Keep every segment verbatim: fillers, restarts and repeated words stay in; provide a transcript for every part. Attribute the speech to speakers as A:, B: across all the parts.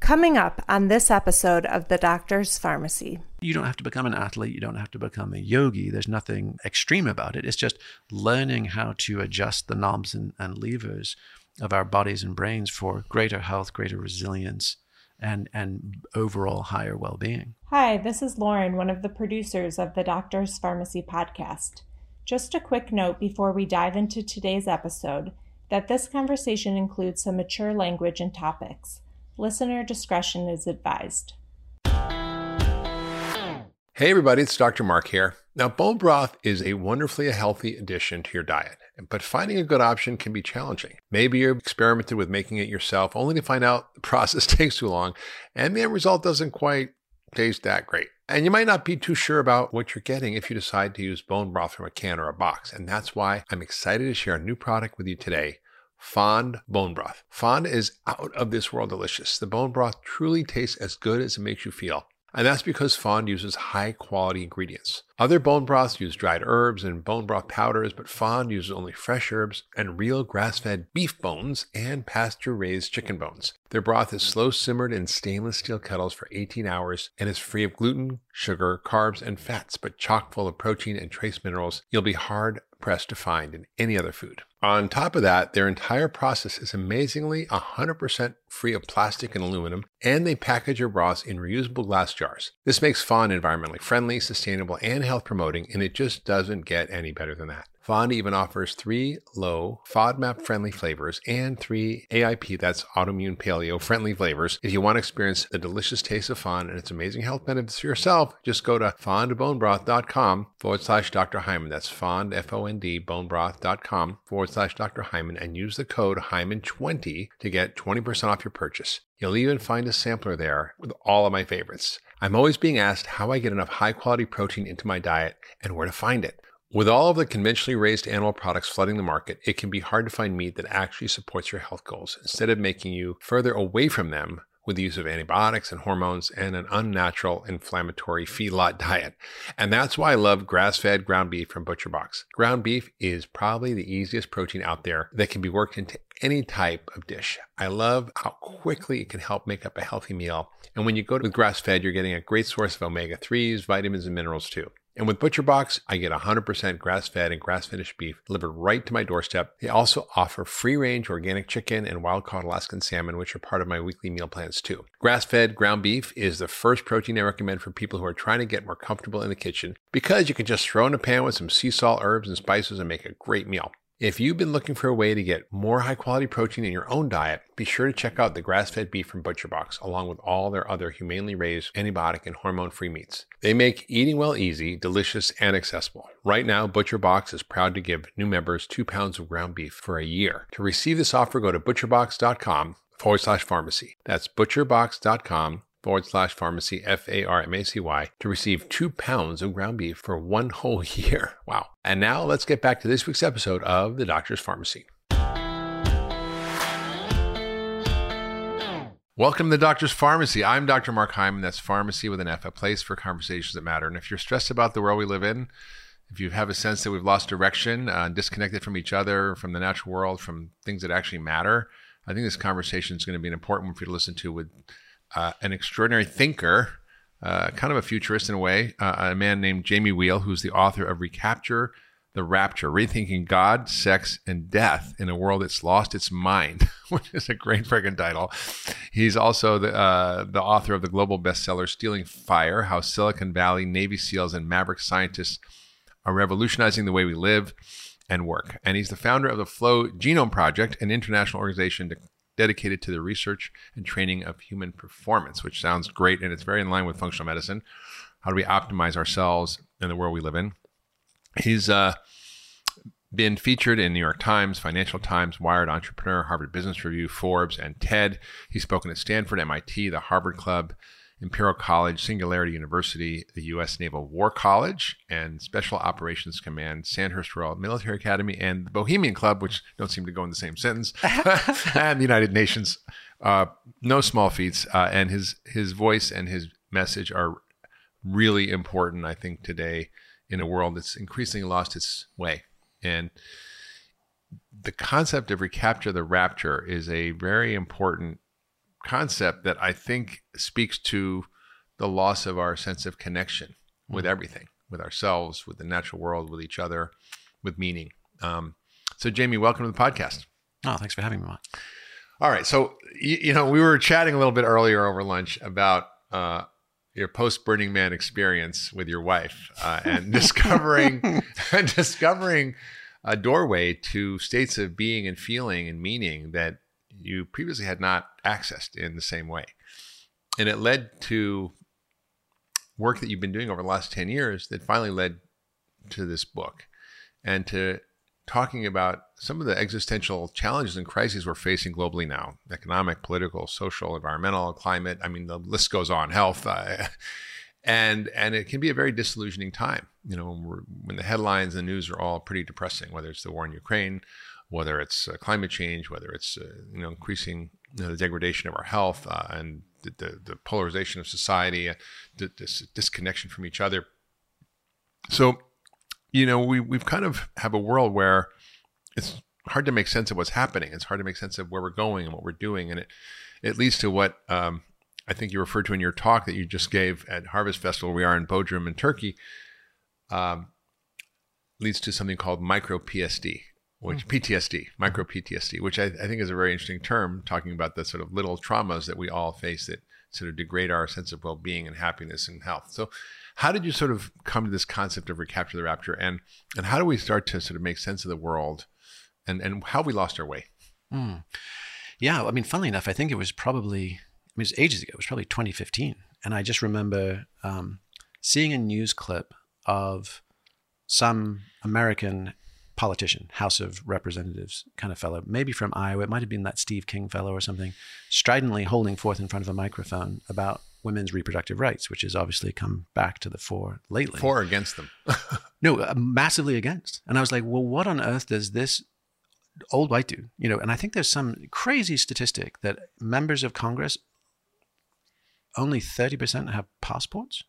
A: Coming up on this episode of The Doctor's Pharmacy.
B: You don't have to become an athlete. You don't have to become a yogi. There's nothing extreme about it. It's just learning how to adjust the knobs and, and levers of our bodies and brains for greater health, greater resilience, and, and overall higher well-being.
A: Hi, this is Lauren, one of the producers of the Doctor's Pharmacy podcast. Just a quick note before we dive into today's episode that this conversation includes some mature language and topics. Listener discretion is advised.
C: Hey everybody, it's Doctor Mark here. Now, bone broth is a wonderfully healthy addition to your diet, but finding a good option can be challenging. Maybe you've experimented with making it yourself only to find out the process takes too long and the end result doesn't quite taste that great. And you might not be too sure about what you're getting if you decide to use bone broth from a can or a box. And that's why I'm excited to share a new product with you today. Fond Bone Broth. Fond is out of this world delicious. The bone broth truly tastes as good as it makes you feel. And that's because Fond uses high quality ingredients. Other bone broths use dried herbs and bone broth powders, but Fond uses only fresh herbs and real grass-fed beef bones and pasture-raised chicken bones. Their broth is slow simmered in stainless steel kettles for eighteen hours and is free of gluten, sugar, carbs, and fats, but chock full of protein and trace minerals you'll be hard pressed to find in any other food. On top of that, their entire process is amazingly one hundred percent free of plastic and aluminum, and they package your broths in reusable glass jars. This makes Fond environmentally friendly, sustainable, and health promoting, and it just doesn't get any better than that. Fond even offers three low FODMAP-friendly flavors and three A I P, that's autoimmune paleo-friendly flavors. If you want to experience the delicious taste of Fond and its amazing health benefits for yourself, just go to fondbonebroth.com forward slash Dr. Hyman. That's fond, F O N D, bonebroth.com forward slash Dr. Hyman and use the code Hyman twenty to get twenty percent off your purchase. You'll even find a sampler there with all of my favorites. I'm always being asked how I get enough high-quality protein into my diet and where to find it. With all of the conventionally raised animal products flooding the market, it can be hard to find meat that actually supports your health goals, instead of making you further away from them with the use of antibiotics and hormones and an unnatural inflammatory feedlot diet. And that's why I love grass-fed ground beef from ButcherBox. Ground beef is probably the easiest protein out there that can be worked into any type of dish. I love how quickly it can help make up a healthy meal. And when you go with grass-fed, you're getting a great source of omega threes, vitamins, and minerals too. And with ButcherBox, I get one hundred percent grass-fed and grass-finished beef delivered right to my doorstep. They also offer free-range organic chicken and wild-caught Alaskan salmon, which are part of my weekly meal plans too. Grass-fed ground beef is the first protein I recommend for people who are trying to get more comfortable in the kitchen because you can just throw in a pan with some sea salt, herbs, and spices and make a great meal. If you've been looking for a way to get more high-quality protein in your own diet, be sure to check out the grass-fed beef from ButcherBox, along with all their other humanely raised, antibiotic, and hormone-free meats. They make eating well easy, delicious, and accessible. Right now, ButcherBox is proud to give new members two pounds of ground beef for a year. To receive this offer, go to butcherbox.com forward slash pharmacy. That's butcherbox.com forward slash pharmacy, F A R M A C Y, to receive two pounds of ground beef for one whole year. Wow. And now let's get back to this week's episode of The Doctor's Pharmacy. Welcome to The Doctor's Pharmacy. I'm Doctor Mark Hyman. That's pharmacy with an F, a place for conversations that matter. And if you're stressed about the world we live in, if you have a sense that we've lost direction, uh, disconnected from each other, from the natural world, from things that actually matter, I think this conversation is going to be an important one for you to listen to with Uh, an extraordinary thinker, uh, kind of a futurist in a way, uh, a man named Jamie Wheal, who's the author of Recapture the Rapture, Rethinking God, Sex, and Death in a World That's Lost Its Mind, which is a great friggin' title. He's also the, uh, the author of the global bestseller, Stealing Fire, How Silicon Valley, Navy SEALs, and Maverick Scientists Are Revolutionizing the Way We Live and Work. And he's the founder of the Flow Genome Project, an international organization to dedicated to the research and training of human performance, which sounds great, and it's very in line with functional medicine. How do we optimize ourselves in the world we live in? He's uh, been featured in New York Times, Financial Times, Wired, Entrepreneur, Harvard Business Review, Forbes, and TED. He's spoken at Stanford, M I T, the Harvard Club, Imperial College, Singularity University, the U S Naval War College, and Special Operations Command, Sandhurst Royal Military Academy, and the Bohemian Club, which don't seem to go in the same sentence, and the United Nations. Uh, no small feats. Uh, and his his voice and his message are really important, I think, today in a world that's increasingly lost its way. And the concept of recapture the rapture is a very important concept that I think speaks to the loss of our sense of connection with everything, with ourselves, with the natural world, with each other, with meaning. Um, so Jamie, welcome to the podcast.
B: Oh, thanks for having me, Mark.
C: All right. So, you, you know, we were chatting a little bit earlier over lunch about uh, your post-Burning Man experience with your wife uh, and discovering discovering a doorway to states of being and feeling and meaning that you previously had not accessed in the same way. And it led to work that you've been doing over the last ten years that finally led to this book and to talking about some of the existential challenges and crises we're facing globally now: economic, political, social, environmental, climate. I mean, the list goes on, health. Uh, and and it can be a very disillusioning time, you know, when, we're, when the headlines and the news are all pretty depressing, whether it's the war in Ukraine, whether it's uh, climate change, whether it's, uh, you know, increasing you know, the degradation of our health uh, and the, the, the polarization of society, uh, the, this disconnection from each other. So, you know, we, we've kind of have a world where it's hard to make sense of what's happening. It's hard to make sense of where we're going and what we're doing. And it, it leads to what um, I think you referred to in your talk that you just gave at Harvest Festival. We are in Bodrum in Turkey. Um, leads to something called micro P S D, which P T S D, micro P T S D, which I, I think is a very interesting term, talking about the sort of little traumas that we all face that sort of degrade our sense of well-being and happiness and health. So how did you sort of come to this concept of Recapture the Rapture, and and how do we start to sort of make sense of the world and, and how we lost our way?
B: Mm. Yeah, I mean, funnily enough, I think it was probably, I mean, it was ages ago, it was probably twenty fifteen. And I just remember um, seeing a news clip of some American politician, House of Representatives kind of fellow, maybe from Iowa, it might have been that Steve King fellow or something, stridently holding forth in front of a microphone about women's reproductive rights, which has obviously come back to the fore lately.
C: For or against them?
B: No, uh, massively against. And I was like, well, what on earth does this old white dude, you know, and I think there's some crazy statistic that members of Congress, only thirty percent have passports.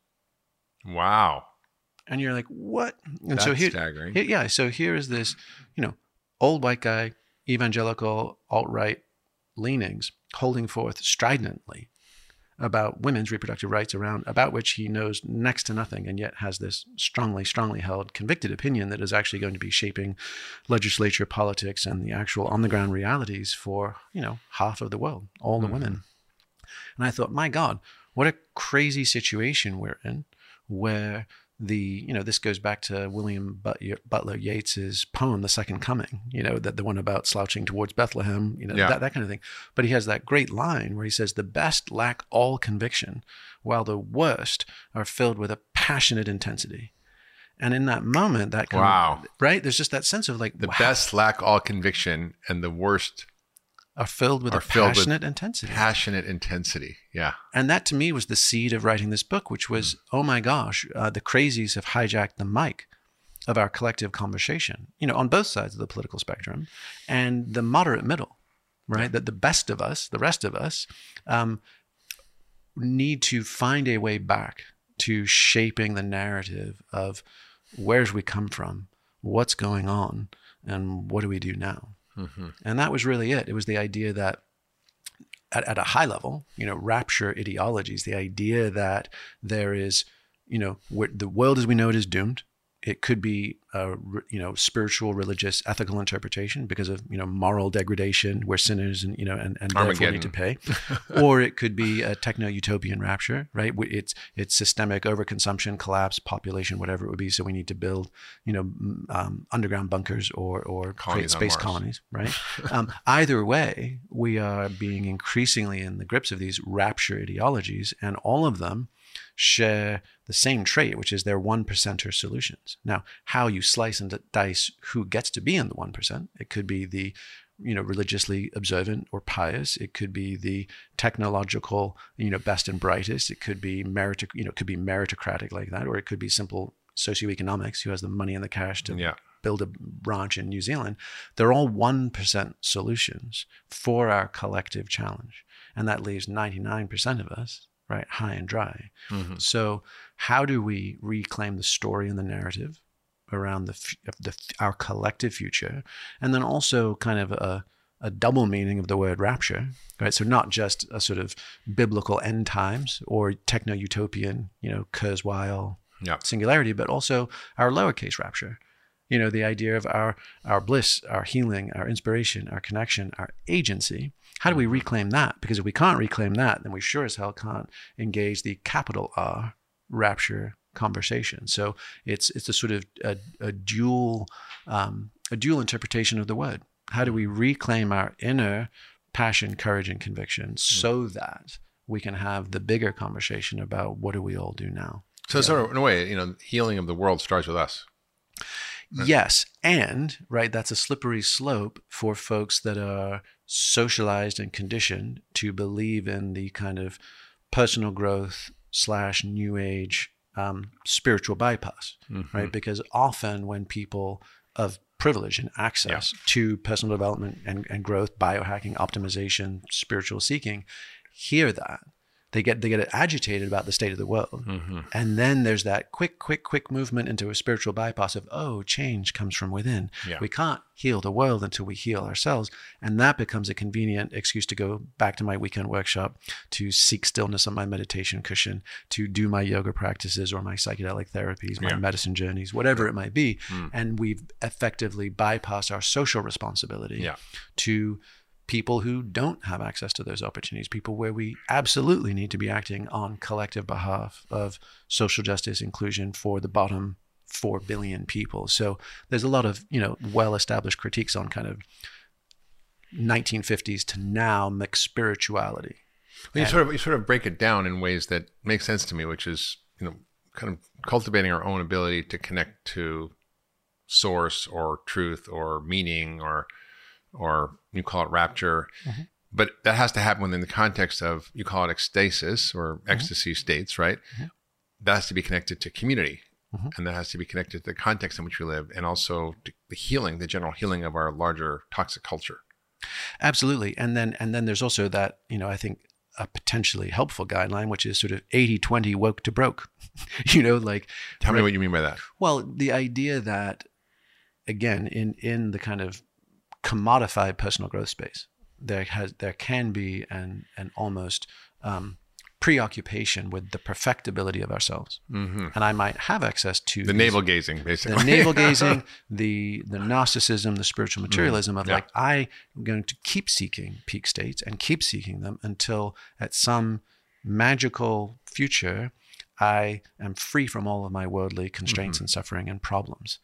C: Wow.
B: And you're like, what? And
C: That's
B: so here,
C: staggering.
B: here, yeah. So here is this, you know, old white guy, evangelical, alt-right leanings, holding forth stridently about women's reproductive rights, around about which he knows next to nothing, and yet has this strongly, strongly held, convicted opinion that is actually going to be shaping legislature, politics, and the actual on-the-ground realities for, you know, half of the world, all the mm-hmm. women. And I thought, my God, what a crazy situation we're in, where the, you know, this goes back to William Butler Yeats's poem, The Second Coming, you know, that the one about slouching towards Bethlehem, you know, yeah. that, that kind of thing. But he has that great line where he says, the best lack all conviction, while the worst are filled with a passionate intensity. And in that moment, that kind
C: wow.
B: of, right? There's just that sense of like,
C: the
B: wow.
C: best lack all conviction and the worst
B: are filled with
C: are
B: a
C: filled
B: passionate
C: with
B: intensity.
C: Passionate intensity, yeah.
B: And that to me was the seed of writing this book, which was, mm. oh my gosh, uh, the crazies have hijacked the mic of our collective conversation, you know, on both sides of the political spectrum, and the moderate middle, right? Yeah. That the best of us, the rest of us, um, need to find a way back to shaping the narrative of where's we come from, what's going on, and what do we do now? Mm-hmm. And that was really it. It was the idea that at, at a high level, you know, rapture ideologies, the idea that there is, you know, the world as we know it is doomed. It could be a, you know, spiritual, religious, ethical interpretation because of, you know, moral degradation. We're sinners and, you know, and, and therefore need to pay. Or it could be a techno-utopian rapture, right? It's it's systemic overconsumption, collapse, population, whatever it would be. So we need to build, you know, um, underground bunkers or, or create space colonies, right? um, either way, we are being increasingly in the grips of these rapture ideologies, and all of them share the same trait, which is they're one percenter solutions. Now, how you slice and dice who gets to be in the one percent, it could be the, you know, religiously observant or pious. It could be the technological, you know, best and brightest. It could be merit, you know, it could be meritocratic like that, or it could be simple socioeconomics, who has the money and the cash to yeah. build a ranch in New Zealand. They're all one percent solutions for our collective challenge. And that leaves ninety-nine percent of us, right, high and dry. Mm-hmm. So how do we reclaim the story and the narrative around the, the our collective future, and then also kind of a, a double meaning of the word rapture, right? So not just a sort of biblical end times or techno-utopian, you know, Kurzweil
C: Yeah.
B: singularity, but also our lowercase rapture. You know, the idea of our our bliss, our healing, our inspiration, our connection, our agency. How do we reclaim that? Because if we can't reclaim that, then we sure as hell can't engage the capital R rapture conversation. So it's it's a sort of a, a dual um, a dual interpretation of the word. How do we reclaim our inner passion, courage, and conviction so that we can have the bigger conversation about what do we all do now?
C: So sort of in a way, you know, healing of the world starts with us.
B: Yes. And, right, that's a slippery slope for folks that are socialized and conditioned to believe in the kind of personal growth slash new age um, spiritual bypass,
C: Mm-hmm.
B: right? Because often when people of privilege and access
C: Yeah.
B: to personal development and, and growth, biohacking, optimization, spiritual seeking, hear that, they get they get agitated about the state of the world.
C: Mm-hmm.
B: And then there's that quick, quick, quick movement into a spiritual bypass of, oh, change comes from within.
C: Yeah.
B: We can't heal the world until we heal ourselves. And that becomes a convenient excuse to go back to my weekend workshop, to seek stillness on my meditation cushion, to do my yoga practices or my psychedelic therapies, my
C: Yeah.
B: medicine journeys, whatever it might be.
C: Mm.
B: And we've effectively bypassed our social responsibility
C: Yeah.
B: to people who don't have access to those opportunities, people where we absolutely need to be acting on collective behalf of social justice inclusion for the bottom four billion people. So there's a lot of, you know, well-established critiques on kind of nineteen fifties to now mixed spirituality.
C: Well, you
B: And-
C: sort of you sort of break it down in ways that make sense to me, which is, you know, kind of cultivating our own ability to connect to source or truth or meaning or or you call it rapture.
B: Mm-hmm.
C: But that has to happen within the context of, you call it ecstasis or ecstasy states, right?
B: Mhm.
C: That has to be connected to community.
B: Mhm.
C: And that has to be connected to the context in which we live, and also to the healing, the general healing of our larger toxic culture.
B: Absolutely. And then and then there's also that, you know, I think a potentially helpful guideline, which is sort of eighty twenty woke to broke. You know, like
C: Tell me what you mean by that.
B: Well, the idea that, again, in, in the kind of commodified personal growth space, there has there can be an an almost um, preoccupation with the perfectibility of ourselves,
C: Mm-hmm.
B: and I might have access to
C: The
B: these-
C: navel gazing, basically.
B: the navel gazing, the the narcissism, the spiritual materialism of
C: Yeah.
B: like, I'm going to keep seeking peak states and keep seeking them until at some magical future I am free from all of my worldly constraints
C: Mm-hmm.
B: and suffering and problems.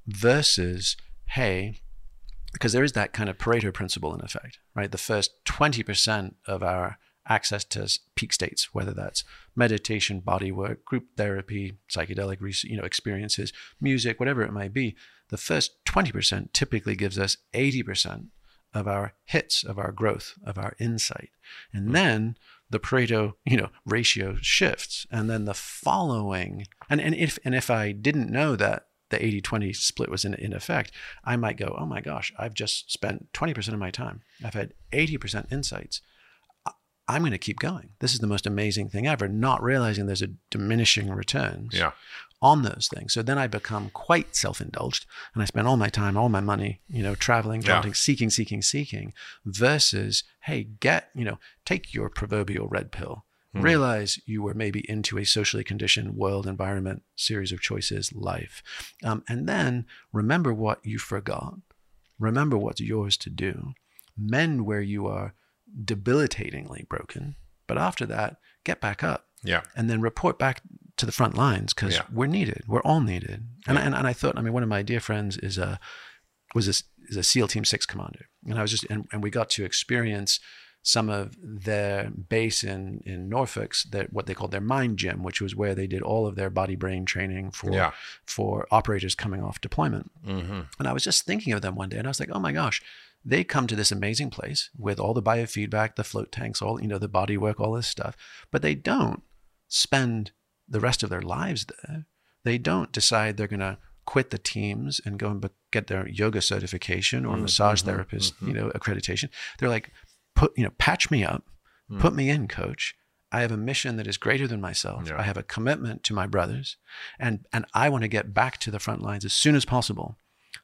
B: Versus, hey, because there is that kind of Pareto principle in effect, right? The first twenty percent of our access to s- peak states, whether that's meditation, body work, group therapy, psychedelic res- you know, experiences, music, whatever it might be, the first twenty percent typically gives us eighty percent of our hits, of our growth, of our insight. And then the Pareto, you know, ratio shifts. And then the following, and, and if and if I didn't know that the eighty twenty split was in, in effect, I might go, oh my gosh, I've just spent twenty percent of my time. I've had eighty percent insights. I- I'm going to keep going. This is the most amazing thing ever, not realizing there's a diminishing returns
C: Yeah.
B: on those things. So then I become quite self-indulged and I spend all my time, all my money, you know, traveling,
C: Yeah.
B: daunting, seeking, seeking, seeking, versus, hey, get, you know, take your proverbial red pill.
C: Hmm.
B: Realize you were maybe into a socially conditioned world, environment, series of choices, life. Um, and then remember what you forgot. Remember what's yours to do. Mend where you are debilitatingly broken. But after that, get back up
C: Yeah.
B: and then report back to the front lines, because
C: Yeah.
B: we're needed. We're all needed. And,
C: Yeah.
B: and and I thought, I mean, one of my dear friends is a was a, is a SEAL Team Six commander, and I was just and, and we got to experience some of their base in in Norfolk's, that what they called their mind gym, which was where they did all of their body brain training for
C: Yeah.
B: for operators coming off deployment.
C: Mm-hmm.
B: And I was just thinking of them one day, and I was like, oh my gosh, they come to this amazing place with all the biofeedback, the float tanks, all, you know, the body work, all this stuff, but they don't spend the rest of their lives there. They don't decide they're going to quit the teams and go and be- get their yoga certification or
C: Mhm,
B: massage
C: mhm,
B: therapist,
C: mhm.
B: you know, accreditation. They're like, put, you know, patch me up,
C: Mm.
B: put me in, coach. I have a mission that is greater than myself.
C: Yeah.
B: I have a commitment to my brothers, and and I want to get back to the front lines as soon as possible.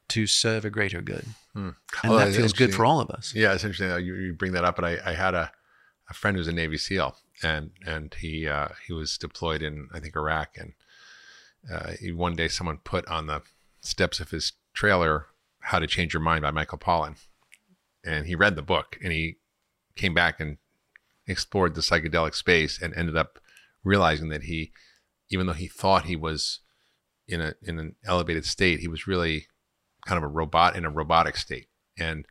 B: to serve a greater good.
C: Hmm.
B: And
C: Oh,
B: that
C: that's
B: feels good
C: interesting.
B: for all of us.
C: Yeah, it's interesting that you, you bring that up. And I, I had a, a friend who's a Navy SEAL, and and he uh, he was deployed in, I think, Iraq. And uh, he, one day someone put on the steps of his trailer How to Change Your Mind by Michael Pollan. And he read the book, and he came back and explored the psychedelic space and ended up realizing that he, even though he thought he was in a in an elevated state, he was really kind of a robot in a robotic state. And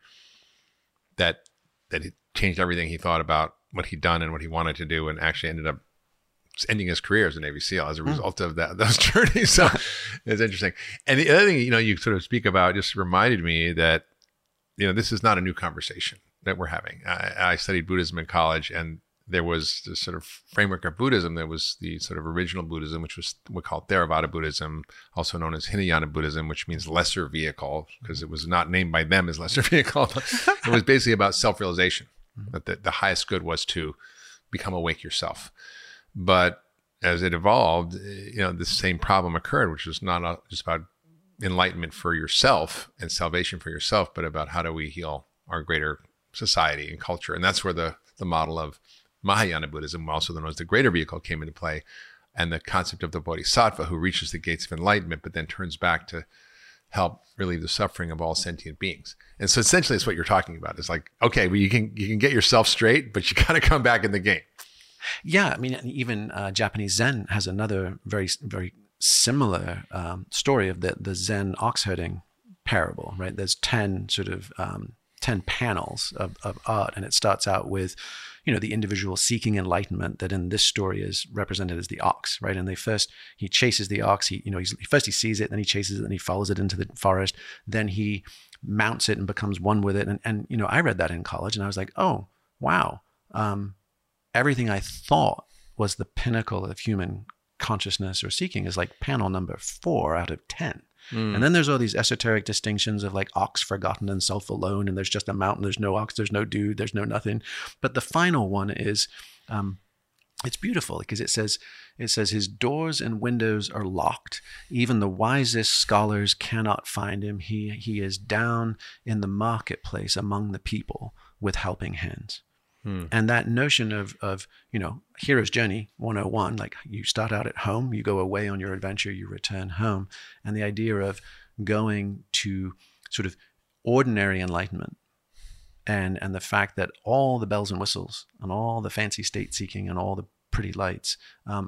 C: that that it changed everything he thought about what he'd done and what he wanted to do, and actually ended up ending his career as a Navy SEAL as a result mm. of that those journeys. So it's interesting. And the other thing, you know, you sort of speak about just reminded me that, you know, this is not a new conversation that we're having. I, I studied Buddhism in college, and there was this sort of framework of Buddhism. There was the sort of original Buddhism, which was we call Theravada Buddhism, also known as Hinayana Buddhism, which means lesser vehicle, because it was not named by them as lesser vehicle. It was basically about self-realization, that the, the highest good was to become awake yourself. But as it evolved, you know, the same problem occurred, which was not just about enlightenment for yourself and salvation for yourself, but about how do we heal our greater society and culture. And that's where the, the model of Mahayana Buddhism, also known as the greater vehicle, came into play, and the concept of the bodhisattva who reaches the gates of enlightenment, but then turns back to help relieve the suffering of all sentient beings. And so essentially it's what you're talking about. It's like, okay, well, you can you can get yourself straight, but you got to come back in the game.
B: Yeah, I mean, even uh, Japanese Zen has another very, very similar um, story of the, the Zen ox herding parable, right? There's ten sort of, um, ten panels of, of art, and it starts out with, you know, the individual seeking enlightenment that in this story is represented as the ox, right? And they first, he chases the ox, he, you know, he's, first he sees it, then he chases it, then he follows it into the forest, then he mounts it and becomes one with it. And, and you know, I read that in college, and I was like, oh, wow. Um, everything I thought was the pinnacle of human consciousness or seeking is like panel number four out of ten. Mm. And then there's all these esoteric distinctions of like ox forgotten and self alone, and there's just a mountain, there's no ox, there's no dude, there's no nothing. But the final one is, um, it's beautiful because it says, it says his doors and windows are locked. Even the wisest scholars cannot find him. He, he is down in the marketplace among the people with helping hands. Hmm. And that notion of, of, you know, hero's journey one oh one, like you start out at home, you go away on your adventure, you return home. And the idea of going to sort of ordinary enlightenment and, and the fact that all the bells and whistles and all the fancy state seeking and all the pretty lights um,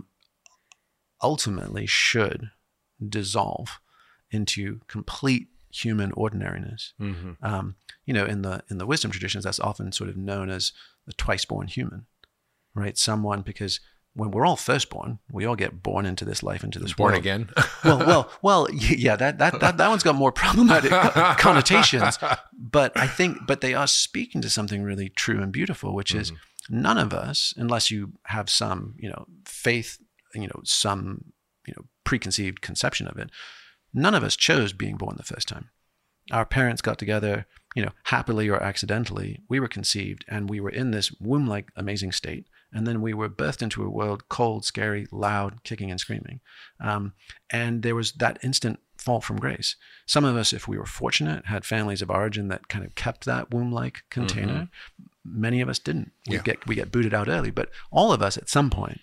B: ultimately should dissolve into complete human ordinariness. Mm-hmm. Um, you know, in the in the wisdom traditions, that's often sort of known as the twice born human, right? Someone, because when we're all first born, we all get born into this life, into this
C: born
B: world.
C: again.
B: well, well, well, yeah, that that that that one's got more problematic connotations. But I think, but they are speaking to something really true and beautiful, which mm-hmm. is none of us, unless you have some, you know, faith, you know, some, you know, preconceived conception of it. None of us chose being born the first time. Our parents got together, you know, happily or accidentally. We were conceived and we were in this womb-like amazing state. And then we were birthed into a world cold, scary, loud, kicking and screaming. Um, and there was that instant fall from grace. Some of us, if we were fortunate, had families of origin that kind of kept that womb-like container. Mm-hmm. Many of us didn't. We yeah. get we get booted out early. But all of us at some point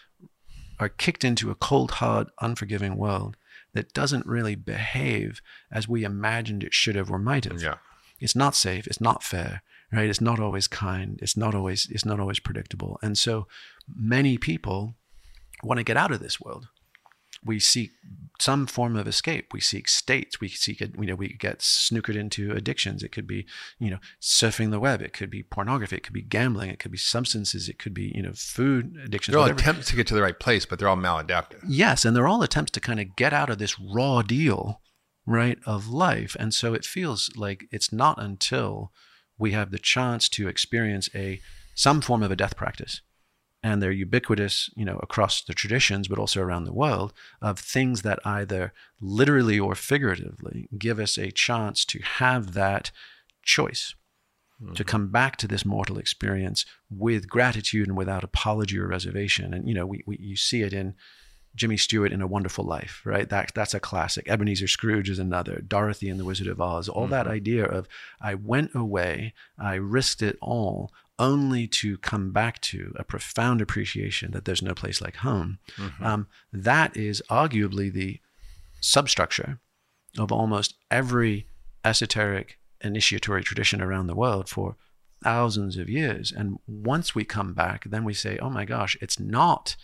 B: are kicked into a cold, hard, unforgiving world that doesn't really behave as we imagined it should have or might have.
C: Yeah.
B: It's not safe. It's not fair, right? It's not always kind. It's not always, it's not always predictable. And so many people want to get out of this world. We seek some form of escape. We seek states. We seek, you know, we get snookered into addictions. It could be, you know, surfing the web. It could be pornography. It could be gambling. It could be substances. It could be, you know, food addictions.
C: They're all
B: whatever.
C: attempts to get to the right place, but they're all maladaptive.
B: Yes. And they're all attempts to kind of get out of this raw deal, right, of life. And so it feels like it's not until we have the chance to experience a, some form of a death practice. And they're ubiquitous, you know, across the traditions, but also around the world, of things that either literally or figuratively give us a chance to have that choice, mm-hmm. to come back to this mortal experience with gratitude and without apology or reservation. And, you know, we, we you see it in Jimmy Stewart in A Wonderful Life, right? That, that's a classic. Ebenezer Scrooge is another. Dorothy and the Wizard of Oz. All mm-hmm. that idea of I went away, I risked it all, only to come back to a profound appreciation that there's no place like home. Mm-hmm. Um, that is arguably the substructure of almost every esoteric initiatory tradition around the world for thousands of years. And once we come back, then we say, oh my gosh, it's not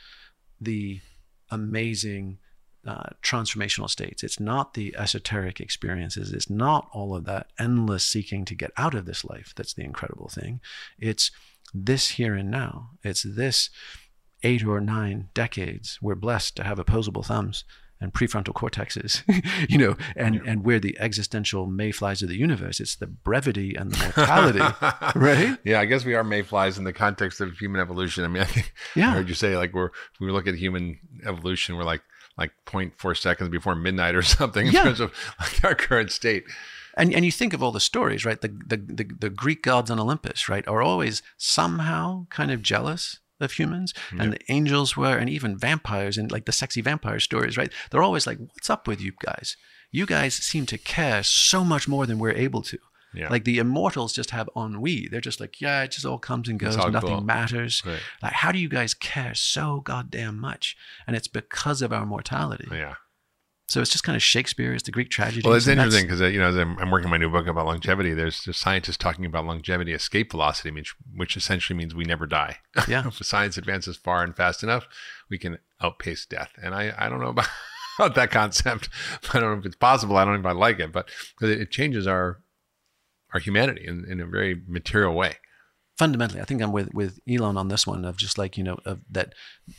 B: the amazing uh, transformational states. It's not the esoteric experiences. It's not all of that endless seeking to get out of this life that's the incredible thing. It's this here and now. It's this eight or nine decades. We're blessed to have opposable thumbs and prefrontal cortexes, you know, and, yeah. and we're the existential mayflies of the universe. It's the brevity and the mortality, right?
C: Yeah, I guess we are mayflies in the context of human evolution. I mean, I think yeah. I heard you say like we're, when we look at human evolution, we're like, like zero point four seconds before midnight or something in yeah. terms of like our current state.
B: And and you think of all the stories, right? The, the, the, the Greek gods on Olympus, right, are always somehow kind of jealous of humans, and yeah. the angels were, and even vampires and like the sexy vampire stories, right? They're always like, what's up with you guys? You guys seem to care so much more than we're able to. Yeah. Like the immortals just have ennui. They're just like, yeah, it just all comes and goes. Nothing cool. matters. Right. Like, how do you guys care so goddamn much? And it's because of our mortality.
C: Yeah.
B: So it's just kind of Shakespeare, it's the Greek tragedy.
C: Well, it's interesting because, you know, as I'm, I'm working my new book about longevity, there's, there's scientists talking about longevity escape velocity, which, which essentially means we never die. Yeah. If science advances far and fast enough, we can outpace death. And I, I don't know about, about that concept. I don't know if it's possible. I don't know if I like it, but it changes our our humanity in, in a very material way.
B: Fundamentally, I think I'm with, with Elon on this one of just like, you know, of that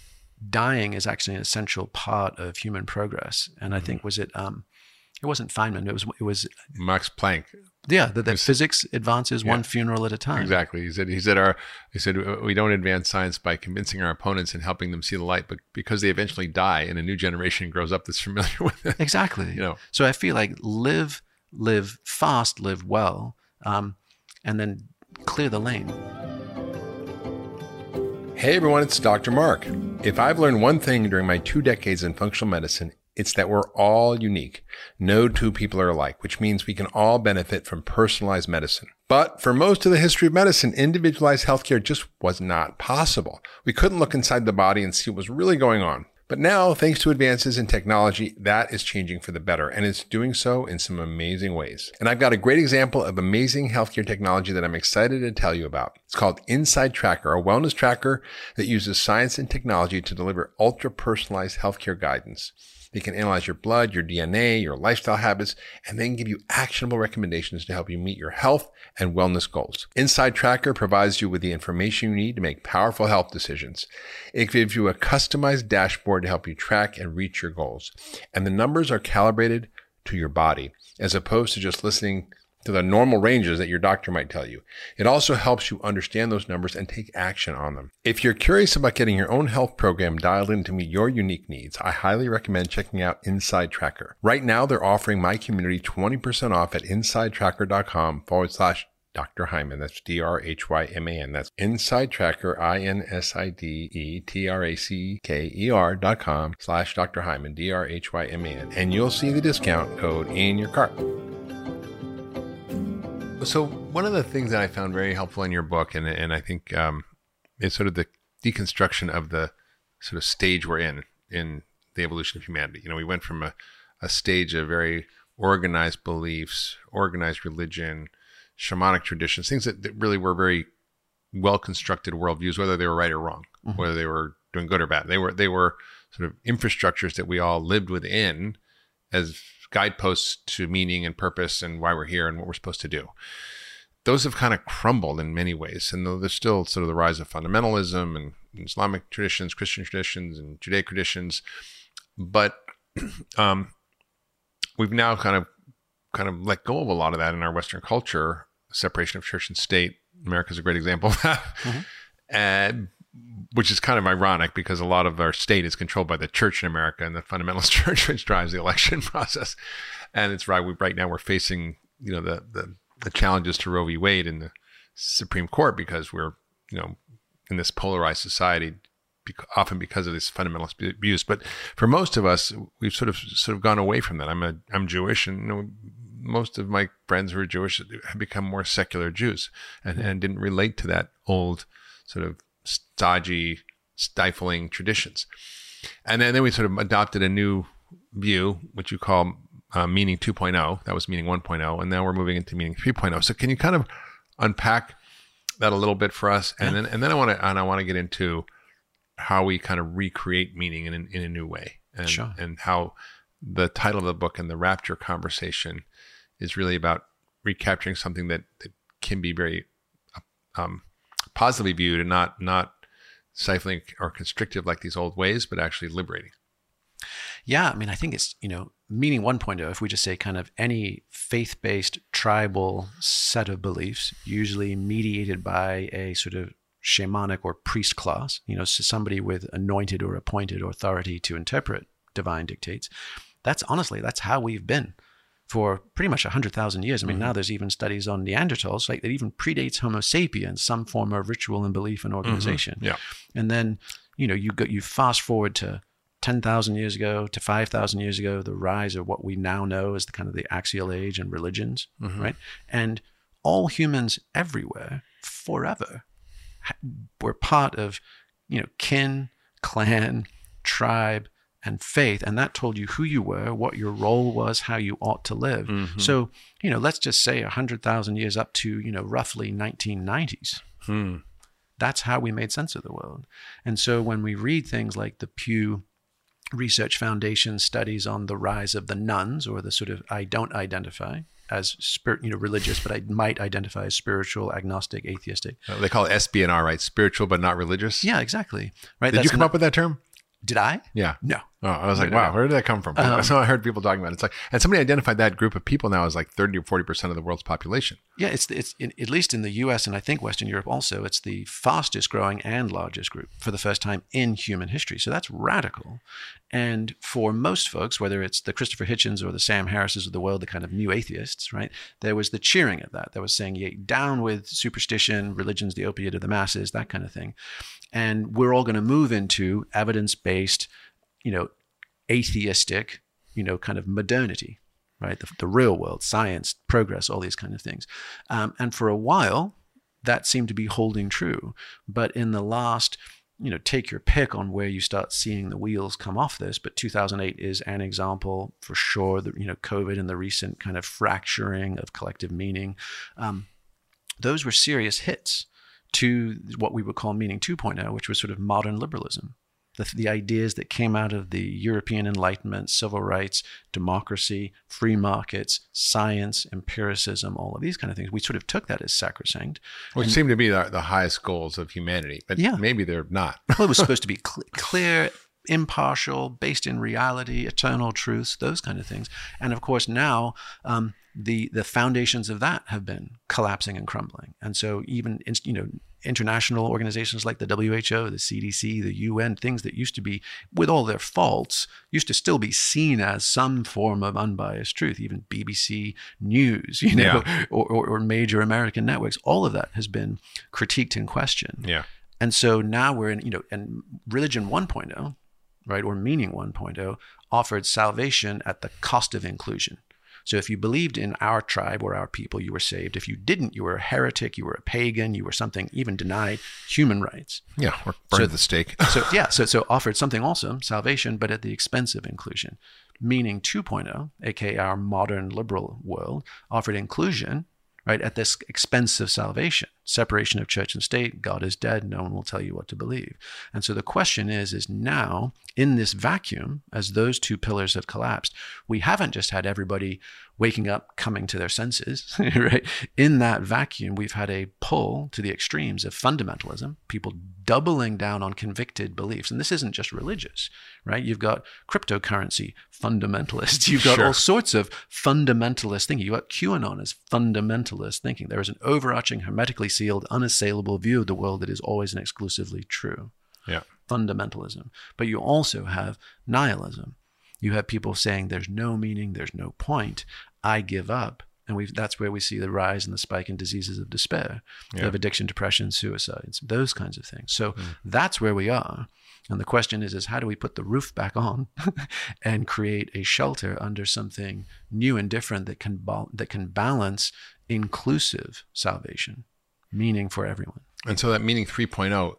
B: dying is actually an essential part of human progress. And I think, was it, um, it wasn't Feynman, it was, it was
C: Max Planck.
B: Yeah. That, that physics advances yeah. one funeral at a time.
C: Exactly. He said, he said, our, he said, we don't advance science by convincing our opponents and helping them see the light, but because they eventually die and a new generation grows up that's familiar with it.
B: Exactly.
C: You know,
B: so I feel like live, live fast, live well, um, and then clear the lane.
C: Hey everyone, it's Doctor Mark. If I've learned one thing during my two decades in functional medicine, it's that we're all unique. No two people are alike, which means we can all benefit from personalized medicine. But for most of the history of medicine, individualized healthcare just was not possible. We couldn't look inside the body and see what was really going on. But now, thanks to advances in technology, that is changing for the better, and it's doing so in some amazing ways. And I've got a great example of amazing healthcare technology that I'm excited to tell you about. It's called Inside Tracker, a wellness tracker that uses science and technology to deliver ultra-personalized healthcare guidance. They can analyze your blood, your D N A, your lifestyle habits, and then give you actionable recommendations to help you meet your health and wellness goals. Inside Tracker provides you with the information you need to make powerful health decisions. It gives you a customized dashboard to help you track and reach your goals. And the numbers are calibrated to your body, as opposed to just listening to the normal ranges that your doctor might tell you. It also helps you understand those numbers and take action on them. If you're curious about getting your own health program dialed in to meet your unique needs, I highly recommend checking out Inside Tracker. Right now, they're offering my community twenty percent off at insidetracker.com forward slash Doctor Hyman. That's D R H Y M A N. That's Inside Tracker, I N S I D E T R A C K E R dot com slash Doctor Hyman, D R H Y M A N. And you'll see the discount code in your cart. So one of the things that I found very helpful in your book, and and I think um, is sort of the deconstruction of the sort of stage we're in, in the evolution of humanity. You know, we went from a, a stage of very organized beliefs, organized religion, shamanic traditions, things that, that really were very well-constructed worldviews, whether they were right or wrong, mm-hmm. whether they were doing good or bad. They were, they were sort of infrastructures that we all lived within as guideposts to meaning and purpose and why we're here and what we're supposed to do. Those have kind of crumbled in many ways. And though there's still sort of the rise of fundamentalism and Islamic traditions, Christian traditions, and Judaic traditions, but um, we've now kind of kind of let go of a lot of that in our Western culture. Separation of church and state. America's a great example of that. Mm-hmm. And which is kind of ironic because a lot of our state is controlled by the church in America and the fundamentalist church, which drives the election process. And it's right. We, right now we're facing, you know, the, the, the challenges to Roe v. Wade in the Supreme Court because we're, you know, in this polarized society, bec- often because of this fundamentalist views. But for most of us, we've sort of sort of gone away from that. I'm a I'm Jewish, and you know, most of my friends who are Jewish have become more secular Jews, and, and didn't relate to that old sort of stodgy, stifling traditions. And then, and then we sort of adopted a new view, which you call uh, meaning two point oh. That was meaning one point oh, and now we're moving into meaning three point oh. So can you kind of unpack that a little bit for us? And yeah. then and then I want to and I want to get into how we kind of recreate meaning in in a new way, and
B: sure.
C: and how the title of the book and the Rapture conversation is really about recapturing something that, that can be very um, positively viewed, and not not stifling or constrictive like these old ways, but actually liberating.
B: Yeah, I mean, I think it's, you know, meaning one point oh, if we just say kind of any faith-based tribal set of beliefs, usually mediated by a sort of shamanic or priest class, you know, so somebody with anointed or appointed authority to interpret divine dictates. That's honestly, that's how we've been for pretty much one hundred thousand years. I mean, mm-hmm. now there's even studies on Neanderthals, like that even predates Homo sapiens, some form of ritual and belief and organization.
C: Mm-hmm. Yeah.
B: And then, you know, you go, you fast forward to ten thousand years ago, to five thousand years ago, the rise of what we now know as the kind of the axial age and religions, mm-hmm. right? And all humans everywhere, forever, were part of, you know, kin, clan, tribe, and faith, and that told you who you were, what your role was, how you ought to live. Mm-hmm. So, you know, let's just say one hundred thousand years up to, you know, roughly nineteen nineties.
C: Hmm.
B: That's how we made sense of the world. And so when we read things like the Pew Research Foundation studies on the rise of the nuns, or the sort of, I don't identify as spirit, you know, religious, but I might identify as spiritual, agnostic, atheistic.
C: Uh, they call it S B N R, right? Spiritual but not religious.
B: Yeah, exactly. Right.
C: Did
B: That's
C: you come
B: not,
C: up with that term?
B: Did I?
C: Yeah.
B: No.
C: Oh, I was like,
B: no, no,
C: wow,
B: no.
C: where did that come from?
B: Um,
C: That's what I heard people talking about. It's like, and somebody identified that group of people now as like thirty or forty percent of the world's population.
B: Yeah, it's it's in, at least in the U S and I think Western Europe also, it's the fastest growing and largest group for the first time in human history. So that's radical. And for most folks, whether it's the Christopher Hitchens or the Sam Harrises of the world, the kind of new atheists, right? There was the cheering of that. There was saying, yeah, down with superstition, religion's the opiate of the masses, that kind of thing. And we're all going to move into evidence-based, you know, atheistic, you know, kind of modernity, right? The, the real world, science, progress, all these kind of things. Um, and for a while, that seemed to be holding true. But in the last, you know, take your pick on where you start seeing the wheels come off this, but two thousand eight is an example for sure. The, you know, COVID and the recent kind of fracturing of collective meaning. Um, those were serious hits to what we would call meaning two point oh, which was sort of modern liberalism. The, the ideas that came out of the European Enlightenment, civil rights, democracy, free markets, science, empiricism, all of these kind of things. We sort of took that as sacrosanct.
C: Which and, seem to be the, the highest goals of humanity, but yeah. maybe they're not.
B: Well, it was supposed to be cl- clear, impartial, based in reality, eternal truths, those kind of things. And of course now, um, the the foundations of that have been collapsing and crumbling. And so even, you know, international organizations like the W H O, the C D C, the U N, things that used to be, with all their faults, used to still be seen as some form of unbiased truth, even B B C News, you know, yeah. or, or, or major American networks. All of that has been critiqued and questioned.
C: Yeah.
B: And so now we're in, you know, and religion one point oh, right, or meaning one point oh, offered salvation at the cost of inclusion. So if you believed in our tribe or our people, you were saved. If you didn't, you were a heretic, you were a pagan, you were something, even denied human rights.
C: Yeah, or burned
B: so,
C: at the stake.
B: so yeah, so so offered something awesome, salvation, but at the expense of inclusion. Meaning two point oh, aka our modern liberal world, offered inclusion, right, at this expense of salvation. Separation of church and state, God is dead, no one will tell you what to believe. And so the question is, is now in this vacuum, as those two pillars have collapsed, we haven't just had everybody waking up, coming to their senses, right? In that vacuum, we've had a pull to the extremes of fundamentalism, people doubling down on convicted beliefs. And this isn't just religious, right? You've got cryptocurrency fundamentalists. You've got sure. all sorts of fundamentalist thinking. You've got QAnon as fundamentalist thinking. There is an overarching, hermetically sealed, unassailable view of the world that is always and exclusively true.
C: Yeah.
B: Fundamentalism. But you also have nihilism. You have people saying there's no meaning, there's no point, I give up. And we that's where we see the rise and the spike in diseases of despair, yeah. of addiction, depression, suicides, those kinds of things. So mm. that's where we are. And the question is, is how do we put the roof back on and create a shelter under something new and different that can ba- that can balance inclusive salvation, meaning for everyone.
C: And so that meaning three point oh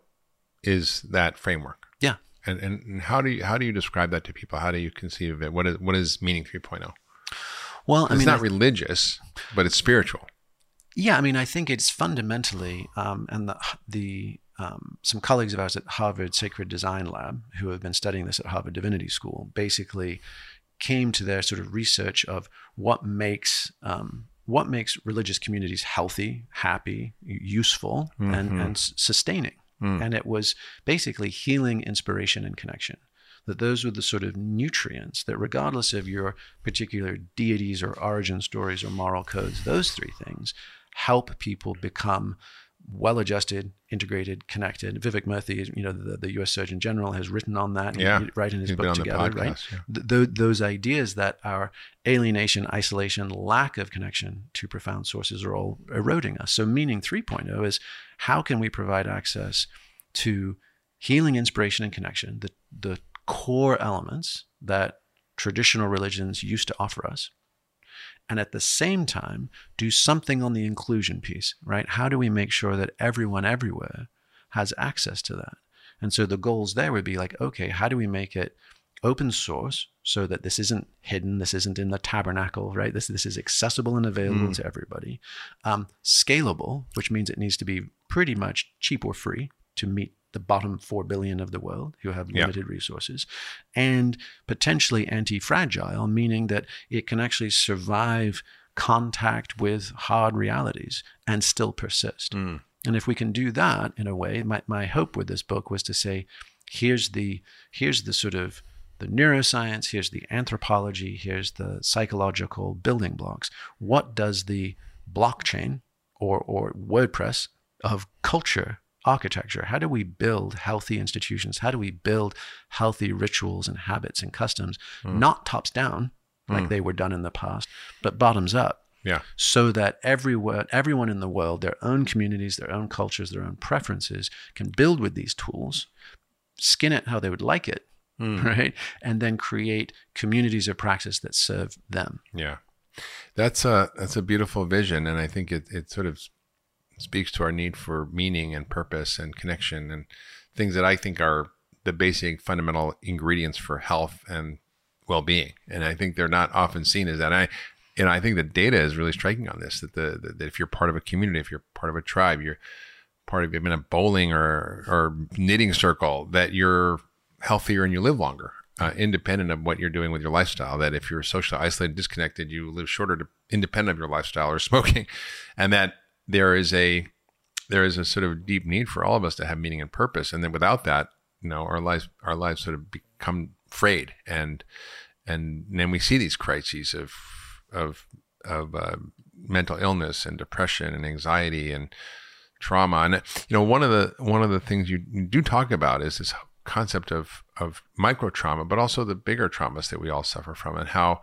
C: is that framework.
B: Yeah.
C: And and how do you how do you describe that to people? How do you conceive of it? What is what is meaning three point oh?
B: Well, I
C: it's
B: mean,
C: not
B: I,
C: religious, but it's spiritual.
B: Yeah, I mean, I think it's fundamentally, um, and the the um, some colleagues of ours at Harvard Sacred Design Lab, who have been studying this at Harvard Divinity School, basically came to their sort of research of what makes um, what makes religious communities healthy, happy, useful, mm-hmm. and, and sustaining. Mm. And it was basically healing, inspiration, and connection. That those were the sort of nutrients that, regardless of your particular deities or origin stories or moral codes, those three things help people become well-adjusted, integrated, connected. Vivek Murthy, you know, the, the U S Surgeon General, has written on that,
C: yeah.
B: right in his
C: He's
B: book Together,
C: podcast,
B: right?
C: Yeah.
B: Th- th- those ideas that our alienation, isolation, lack of connection to profound sources are all eroding us. So meaning three point oh is, how can we provide access to healing, inspiration, and connection, the, the core elements that traditional religions used to offer us, and at the same time do something on the inclusion piece, right? How do we make sure that everyone everywhere has access to that? And so the goals there would be like, okay, how do we make it open source so that this isn't hidden, this isn't in the tabernacle, right? This this is accessible and available mm. to everybody. Um, scalable, which means it needs to be pretty much cheap or free to meet the bottom four billion of the world who have limited yeah. resources, and potentially anti-fragile, meaning that it can actually survive contact with hard realities and still persist. Mm. And if we can do that in a way, my, my hope with this book was to say, here's the here's the sort of the neuroscience, here's the anthropology, here's the psychological building blocks. What does the blockchain or or WordPress of culture architecture, how do we build healthy institutions? How do we build healthy rituals and habits and customs, mm. not tops down like mm. they were done in the past, but bottoms up?
C: Yeah.
B: So that everyone, everyone in the world, their own communities, their own cultures, their own preferences, can build with these tools, skin it how they would like it, mm. right? And then create communities of praxis that serve them.
C: Yeah. That's a, that's a beautiful vision. And I think it, it sort of speaks to our need for meaning and purpose and connection and things that I think are the basic fundamental ingredients for health and well-being. And I think they're not often seen as that. I, you know, I think the data is really striking on this, that the, the that if you're part of a community, if you're part of a tribe, you're part of, you've been a bowling or, or knitting circle, that you're healthier and you live longer, uh, independent of what you're doing with your lifestyle. That if you're socially isolated, disconnected, you live shorter, to, independent of your lifestyle or smoking. And that there is a there is a sort of deep need for all of us to have meaning and purpose, and then without that, you know, our lives our lives sort of become frayed, and and then we see these crises of of of uh, mental illness and depression and anxiety and trauma. And you know, one of the one of the things you, you do talk about is this concept of of micro trauma, but also the bigger traumas that we all suffer from, and how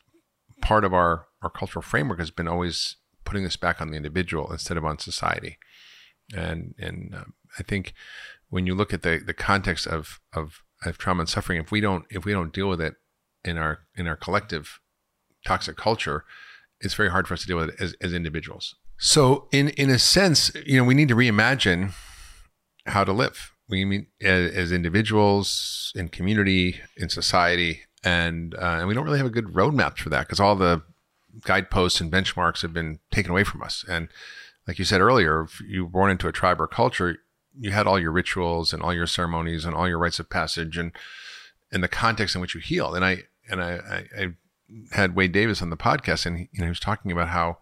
C: part of our our cultural framework has been always putting this back on the individual instead of on society. And and uh, I think when you look at the, the context of, of of trauma and suffering, if we don't if we don't deal with it in our in our collective toxic culture, it's very hard for us to deal with it as, as individuals. So in in a sense, you know, we need to reimagine how to live. We mean as, as individuals, in community, in society, and uh, and we don't really have a good roadmap for that, because all the guideposts and benchmarks have been taken away from us. And like you said earlier, if you were born into a tribe or culture, you had all your rituals and all your ceremonies and all your rites of passage and and the context in which you healed. And I and I, I, I had Wade Davis on the podcast, and he, you know, he was talking about how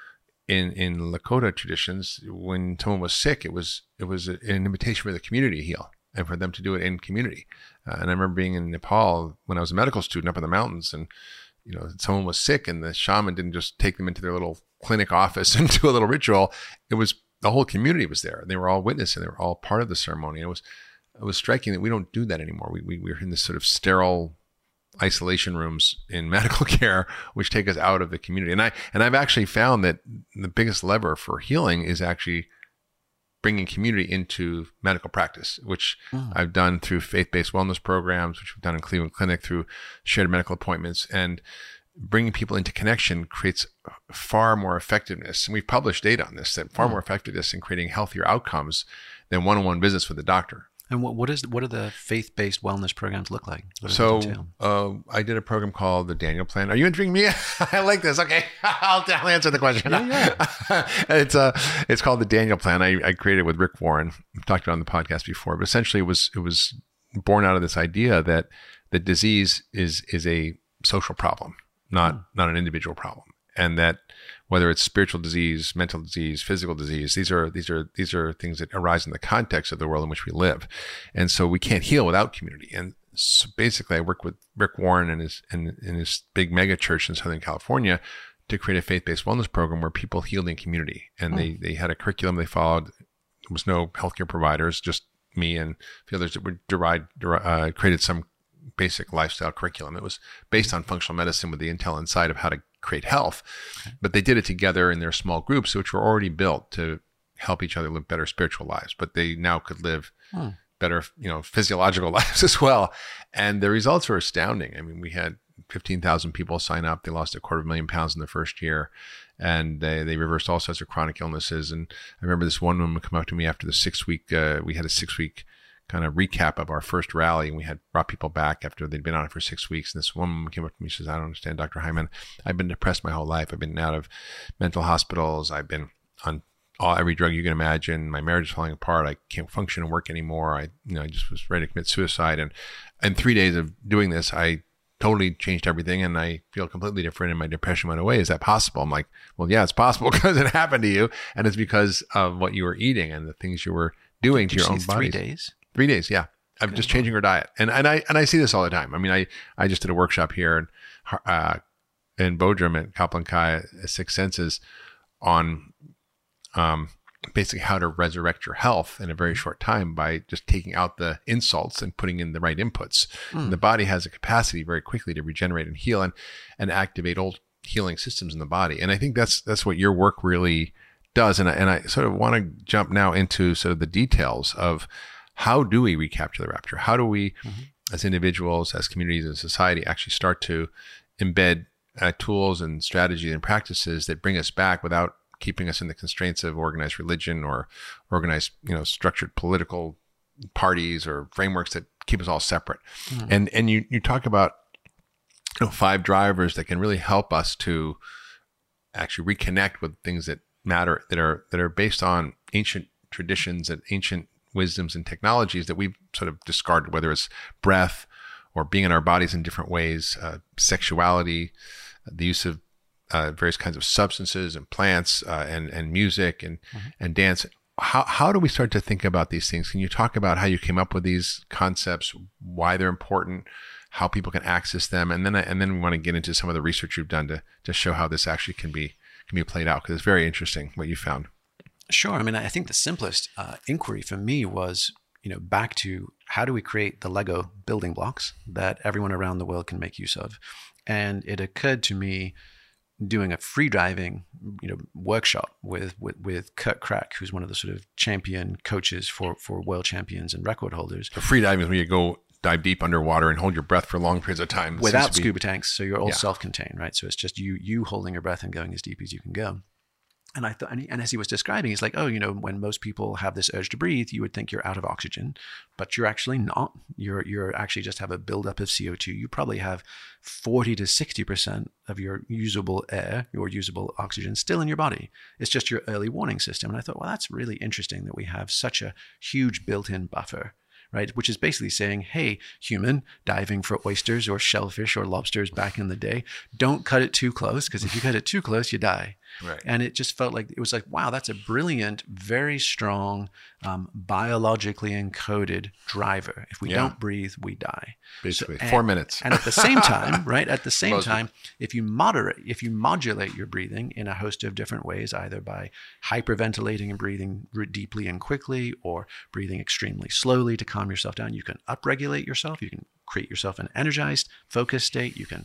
C: in in Lakota traditions, when someone was sick, it was it was an invitation for the community to heal and for them to do it in community. Uh, and I remember being in Nepal when I was a medical student up in the mountains, and you know, someone was sick and the shaman didn't just take them into their little clinic office and do a little ritual. It was the whole community was there. They were all witnessing. They were all part of the ceremony. It was it was striking that we don't do that anymore. We we we're in this sort of sterile isolation rooms in medical care, which take us out of the community. And I and I've actually found that the biggest lever for healing is actually bringing community into medical practice, which
B: Mm.
C: I've done through faith-based wellness programs, which we've done in Cleveland Clinic through shared medical appointments. And bringing people into connection creates far more effectiveness. And we've published data on this, that far
B: Mm.
C: more effectiveness in creating healthier outcomes than one-on-one visits with the doctor.
B: And what what is what do the faith-based wellness programs look like? What does
C: So
B: it entail?
C: uh, I did a program called the Daniel Plan. Are you interviewing me? I like this. Okay, I'll, I'll answer the question.
B: Yeah,
C: it's uh, it's called the Daniel Plan. I, I created it with Rick Warren. I've talked about it on the podcast before, but essentially it was it was born out of this idea that the disease is is a social problem, not
B: Mm.
C: not an individual problem, and that whether it's spiritual disease, mental disease, physical disease, these are these are these are things that arise in the context of the world in which we live, and so we can't heal without community. And so basically, I work with Rick Warren and his and in his big mega church in Southern California to create a faith-based wellness program where people healed in community, and
B: Hmm.
C: they they had a curriculum they followed. There was no healthcare providers, just me and the others that were derived uh, created some basic lifestyle curriculum. It was based on functional medicine with the intel inside of how to create health, but they did it together in their small groups, which were already built to help each other live better spiritual lives. But they now could live
B: Hmm.
C: better, you know, physiological lives as well. And the results were astounding. I mean, we had fifteen thousand people sign up. They lost a quarter of a million pounds in the first year, and they, they reversed all sorts of chronic illnesses. And I remember this one woman come up to me after the six week, uh, we had a six week kind of recap of our first rally, and we had brought people back after they'd been on it for six weeks. And this woman came up to me and says, I don't understand, Doctor Hyman. I've been depressed my whole life. I've been out of mental hospitals. I've been on all every drug you can imagine. My marriage is falling apart. I can't function and work anymore. I, you know, I just was ready to commit suicide. And in three days of doing this, I totally changed everything, and I feel completely different, and my depression went away. Is that possible? I'm like, well, yeah, it's possible because it happened to you, and it's because of what you were eating and the things you were doing
B: Did
C: to your
B: you
C: own
B: say
C: body.
B: Three days.
C: Three days, yeah. I'm
B: Good
C: just
B: Lord.
C: changing her diet, and and I and I see this all the time. I mean, I I just did a workshop here in uh, in Bodrum at Kaplan Kai at Six Senses on um, basically how to resurrect your health in a very short time by just taking out the insults and putting in the right inputs.
B: Mm.
C: And the body has a capacity very quickly to regenerate and heal and and activate old healing systems in the body. And I think that's that's what your work really does. And I, and I sort of want to jump now into sort of the details of how do we recapture the rapture? How do we,
B: Mhm.
C: as individuals, as communities, as society, actually start to embed uh, tools and strategies and practices that bring us back without keeping us in the constraints of organized religion or organized, you know, structured political parties or frameworks that keep us all separate?
B: Mhm.
C: And and you you talk about, you know, five drivers that can really help us to actually reconnect with things that matter, that are that are based on ancient traditions and ancient wisdoms and technologies that we've sort of discarded, whether it's breath or being in our bodies in different ways, uh, sexuality, the use of uh, various kinds of substances and plants uh, and and music and
B: Mm-hmm.
C: and dance. How how do we start to think about these things? Can you talk about how you came up with these concepts, why they're important, how people can access them, and then and then we want to get into some of the research you've done to to show how this actually can be can be played out, because it's very interesting what you found.
B: Sure. I mean, I think the simplest uh, inquiry for me was, you know, back to how do we create the Lego building blocks that everyone around the world can make use of? And it occurred to me doing a free diving, you know, workshop with, with, with Kurt Crack, who's one of the sort of champion coaches for, for world champions and record holders.
C: So free diving is when you go dive deep underwater and hold your breath for long periods of time. It
B: Without
C: seems to be-
B: scuba tanks, so you're all
C: Yeah.
B: self-contained, right? So it's just you you holding your breath and going as deep as you can go. And I thought, and, he, and as he was describing, he's like, oh, you know, when most people have this urge to breathe, you would think you're out of oxygen, but you're actually not. You're you're actually just have a buildup of C O two. You probably have forty to sixty percent of your usable air, your usable oxygen, still in your body. It's just your early warning system. And I thought, well, that's really interesting that we have such a huge built-in buffer, right? Which is basically saying, hey, human diving for oysters or shellfish or lobsters back in the day, don't cut it too close, because if you cut it too close, you die.
C: Right.
B: And it just felt like, it was like, wow, that's a brilliant, very strong, um, biologically encoded driver. If we
C: Yeah.
B: don't breathe, we die.
C: Basically,
B: So-
C: four
B: and-
C: minutes.
B: And at the same time, right, at the same
C: Most-
B: time, if you moderate, if you modulate your breathing in a host of different ways, either by hyperventilating and breathing r- deeply and quickly, or breathing extremely slowly to calm yourself down, you can upregulate yourself. You can create yourself an energized, focused state. You can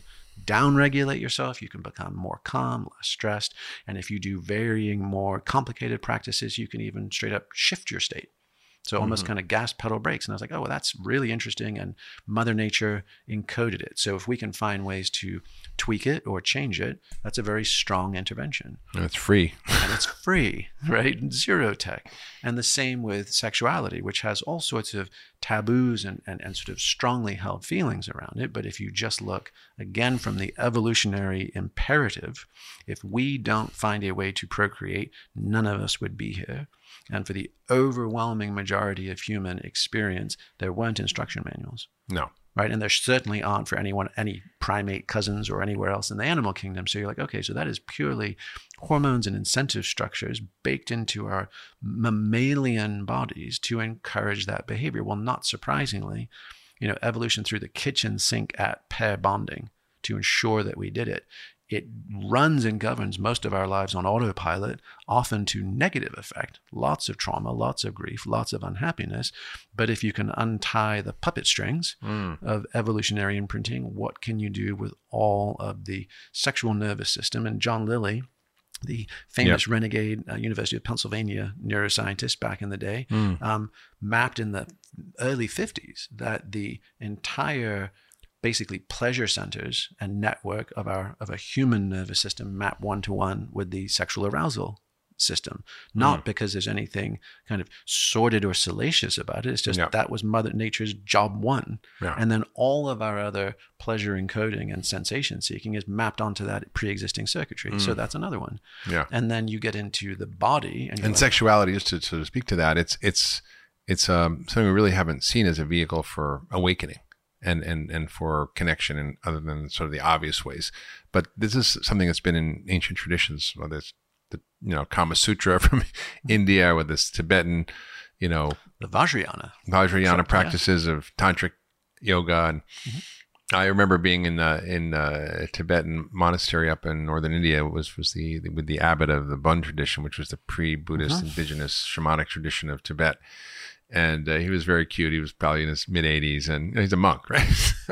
B: downregulate yourself, you can become more calm, less stressed. And if you do varying, more complicated practices, you can even straight up shift your state. So almost mm-hmm. kind of gas pedal brakes. And I was like, oh, well, that's really interesting. And Mother Nature encoded it. So if we can find ways to tweak it or change it, that's a very strong intervention.
C: And it's free.
B: And it's free, right? Zero tech. And the same with sexuality, which has all sorts of taboos and, and, and sort of strongly held feelings around it. But if you just look, again, from the evolutionary imperative, if we don't find a way to procreate, none of us would be here. And for the overwhelming majority of human experience, there weren't instruction manuals.
C: No.
B: Right. And there certainly aren't for anyone, any primate cousins or anywhere else in the animal kingdom. So you're like, okay, so that is purely hormones and incentive structures baked into our mammalian bodies to encourage that behavior. Well, not surprisingly, you know, evolution threw the kitchen sink at pair bonding to ensure that we did it. It runs and governs most of our lives on autopilot, often to negative effect. Lots of trauma, lots of grief, lots of unhappiness. But if you can untie the puppet strings mm. of evolutionary imprinting, what can you do with all of the sexual nervous system? And John Lilly, the famous yep. renegade uh, University of Pennsylvania neuroscientist back in the day, mm. um, mapped in the early fifties that the entire basically pleasure centers and network of our of a human nervous system map one-to-one with the sexual arousal system. Not mm. because there's anything kind of sordid or salacious about it. It's just yeah. that was Mother Nature's job one. Yeah. And then all of our other pleasure encoding and sensation seeking is mapped onto that pre-existing circuitry. Mm. So that's another one.
C: Yeah.
B: And then you get into the body. And,
C: and like, sexuality, just to, to speak to that, it's, it's, it's um, something we really haven't seen as a vehicle for awakening. And, and and for connection, and other than sort of the obvious ways. But this is something that's been in ancient traditions, whether it's the you know Kama Sutra from India, or this Tibetan, you know,
B: the Vajrayana,
C: Vajrayana sure, practices yeah. of tantric yoga. And mm-hmm. I remember being in uh, in uh, a Tibetan monastery up in northern India. It was was the with the abbot of the Bon tradition, which was the pre-Buddhist mm-hmm. indigenous shamanic tradition of Tibet. And uh, he was very cute. He was probably in his mid eighties, and you know, he's a monk, right?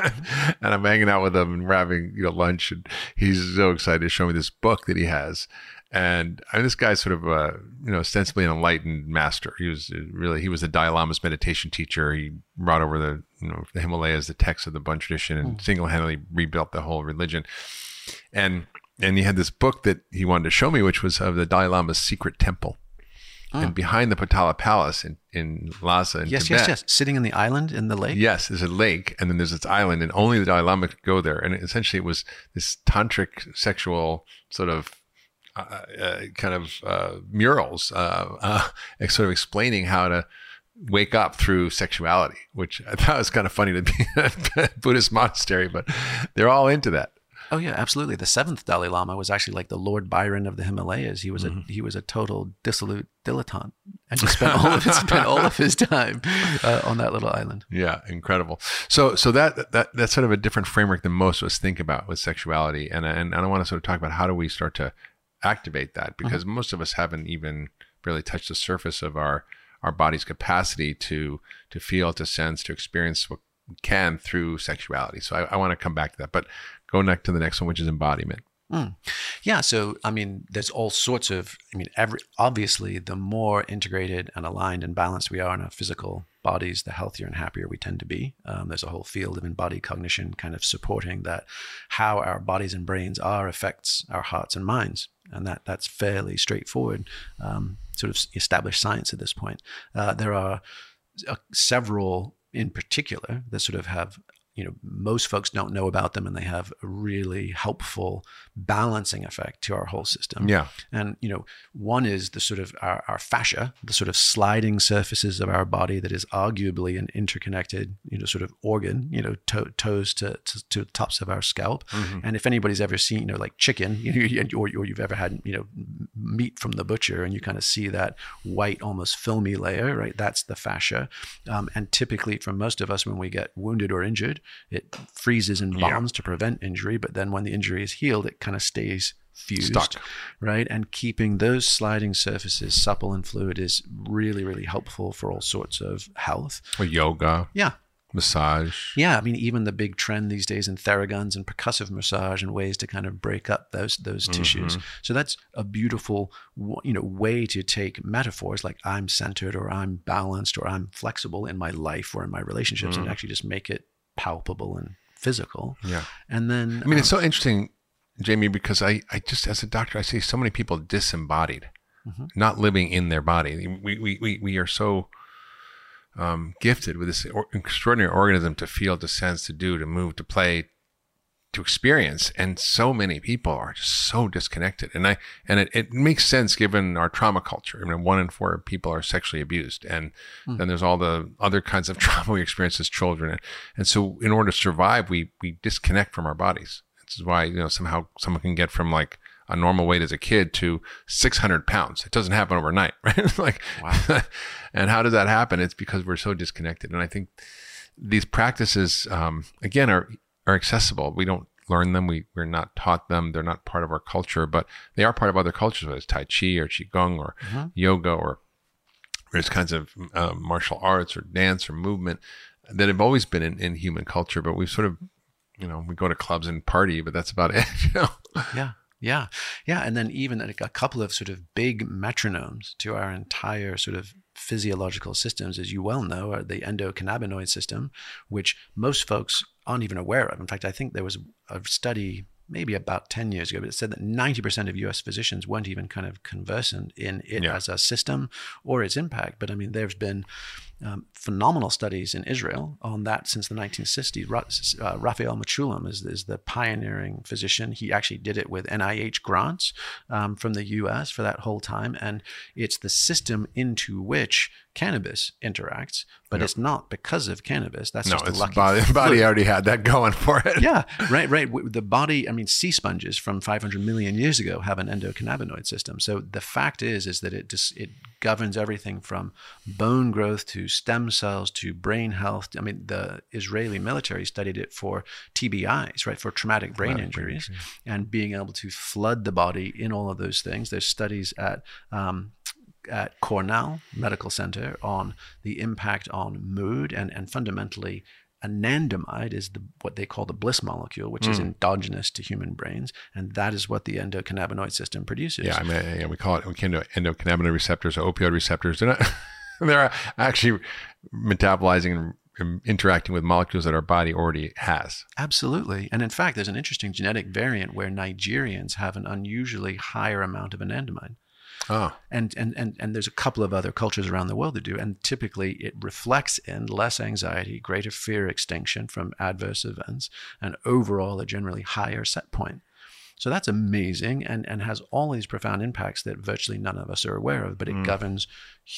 C: And I'm hanging out with him, and we're having you know lunch, and he's so excited to show me this book that he has. And I mean, this guy's sort of uh, you know ostensibly an enlightened master. He was really he was the Dalai Lama's meditation teacher. He brought over the you know the Himalayas, the texts of the Bon tradition, and mm. single-handedly rebuilt the whole religion. And and he had this book that he wanted to show me, which was of the Dalai Lama's secret temple. And behind the Potala Palace in, in Lhasa in
B: yes,
C: Tibet.
B: Yes, yes, yes. Sitting in the island in the lake?
C: Yes, there's a lake, and then there's this island, and only the Dalai Lama could go there. And essentially it was this tantric sexual sort of uh, uh, kind of uh, murals, uh, uh, sort of explaining how to wake up through sexuality, which I thought was kind of funny to be a Buddhist monastery, but they're all into that.
B: Oh yeah, absolutely. The seventh Dalai Lama was actually like the Lord Byron of the Himalayas. He was mm-hmm. a he was a total dissolute dilettante, and he spent all of his spent all of his time uh, on that little island.
C: Yeah, incredible. So so that that that's sort of a different framework than most of us think about with sexuality, and and, and I want to sort of talk about how do we start to activate that, because mm-hmm. most of us haven't even really touched the surface of our our body's capacity to to feel, to sense, to experience what we can through sexuality. So I, I want to come back to that, but. Go next to the next one, which is embodiment.
B: Mm. Yeah. So, I mean, there's all sorts of, I mean, every, obviously, the more integrated and aligned and balanced we are in our physical bodies, the healthier and happier we tend to be. Um, there's a whole field of embodied cognition kind of supporting that how our bodies and brains are affects our hearts and minds. And that that's fairly straightforward, um, sort of established science at this point. Uh, there are uh, several in particular that sort of have you know, most folks don't know about them, and they have a really helpful balancing effect to our whole system.
C: Yeah.
B: And, you know, one is the sort of our, our fascia, the sort of sliding surfaces of our body that is arguably an interconnected, you know, sort of organ, you know, to, toes to, to, to the tops of our scalp. Mm-hmm. And if anybody's ever seen, you know, like chicken, you know, or, or you've ever had, you know, meat from the butcher, and you kind of see that white, almost filmy layer, right? That's the fascia. Um, and typically for most of us, when we get wounded or injured, it freezes and bonds yeah. to prevent injury. But then when the injury is healed, it kind of stays fused, Stuck. right? And keeping those sliding surfaces supple and fluid is really, really helpful for all sorts of health.
C: Or yoga.
B: Yeah.
C: Massage.
B: Yeah, I mean, even the big trend these days in Theraguns and percussive massage and ways to kind of break up those those mm-hmm. tissues. So that's a beautiful, you know, way to take metaphors like I'm centered or I'm balanced or I'm flexible in my life or in my relationships mm-hmm. and actually just make it palpable and physical.
C: Yeah.
B: And then
C: I mean,
B: um,
C: it's so interesting, Jamie, because I, I just, as a doctor, I see so many people disembodied, mm-hmm. not living in their body. We we we, we are so um, gifted with this or, extraordinary organism to feel, to sense, to do, to move, to play, to experience. And so many people are just so disconnected. And I and it, it makes sense given our trauma culture. I mean, one in four people are sexually abused. And mm. then there's all the other kinds of trauma we experience as children. And, and so in order to survive, we we disconnect from our bodies. This is why, you know, somehow someone can get from like a normal weight as a kid to six hundred pounds. It doesn't happen overnight, right? Like, wow. And how does that happen? It's because we're so disconnected. And I think these practices, um, again, are are accessible. We don't learn them. We, we're not taught them. They're not part of our culture, but they are part of other cultures, whether it's Tai Chi or Qigong or mm-hmm. yoga or various kinds of uh, martial arts or dance or movement that have always been in, in human culture. But we've sort of, you know, we go to clubs and party, but that's about it. You know?
B: Yeah. Yeah. Yeah. And then even a couple of sort of big metronomes to our entire sort of physiological systems, as you well know, are the endocannabinoid system, which most folks aren't even aware of. In fact, I think there was a study maybe about ten years ago, but it said that ninety percent of U S physicians weren't even kind of conversant in it yeah. as a system or its impact. But I mean, there's been um, phenomenal studies in Israel on that since the nineteen sixties. Ra- uh, Raphael Mechoulam is, is the pioneering physician. He actually did it with N I H grants um, from the U S for that whole time. And it's the system into which cannabis interacts, but yep. it's not because of cannabis. That's
C: no,
B: just
C: it's
B: a lucky
C: body, body already had that going for it.
B: Yeah, right, right. The body, I mean, sea sponges from five hundred million years ago have an endocannabinoid system. So the fact is, is that it just, it governs everything from bone growth to stem cells to brain health. I mean, the Israeli military studied it for T B Is, right, for traumatic brain traumatic injuries, brain, yeah. and being able to flood the body in all of those things. There's studies at um, at Cornell Medical Center on the impact on mood and, and fundamentally anandamide is the what they call the bliss molecule, which mm. is endogenous to human brains, and that is what the endocannabinoid system produces. Yeah,
C: I mean, yeah, we call it we can do endocannabinoid receptors or opioid receptors. They're not, they're actually metabolizing and interacting with molecules that our body already has.
B: Absolutely. And in fact, there's an interesting genetic variant where Nigerians have an unusually higher amount of anandamide.
C: Oh.
B: And, and and and there's a couple of other cultures around the world that do. And typically it reflects in less anxiety, greater fear extinction from adverse events, and overall a generally higher set point. So that's amazing and, and has all these profound impacts that virtually none of us are aware of, but it mm. governs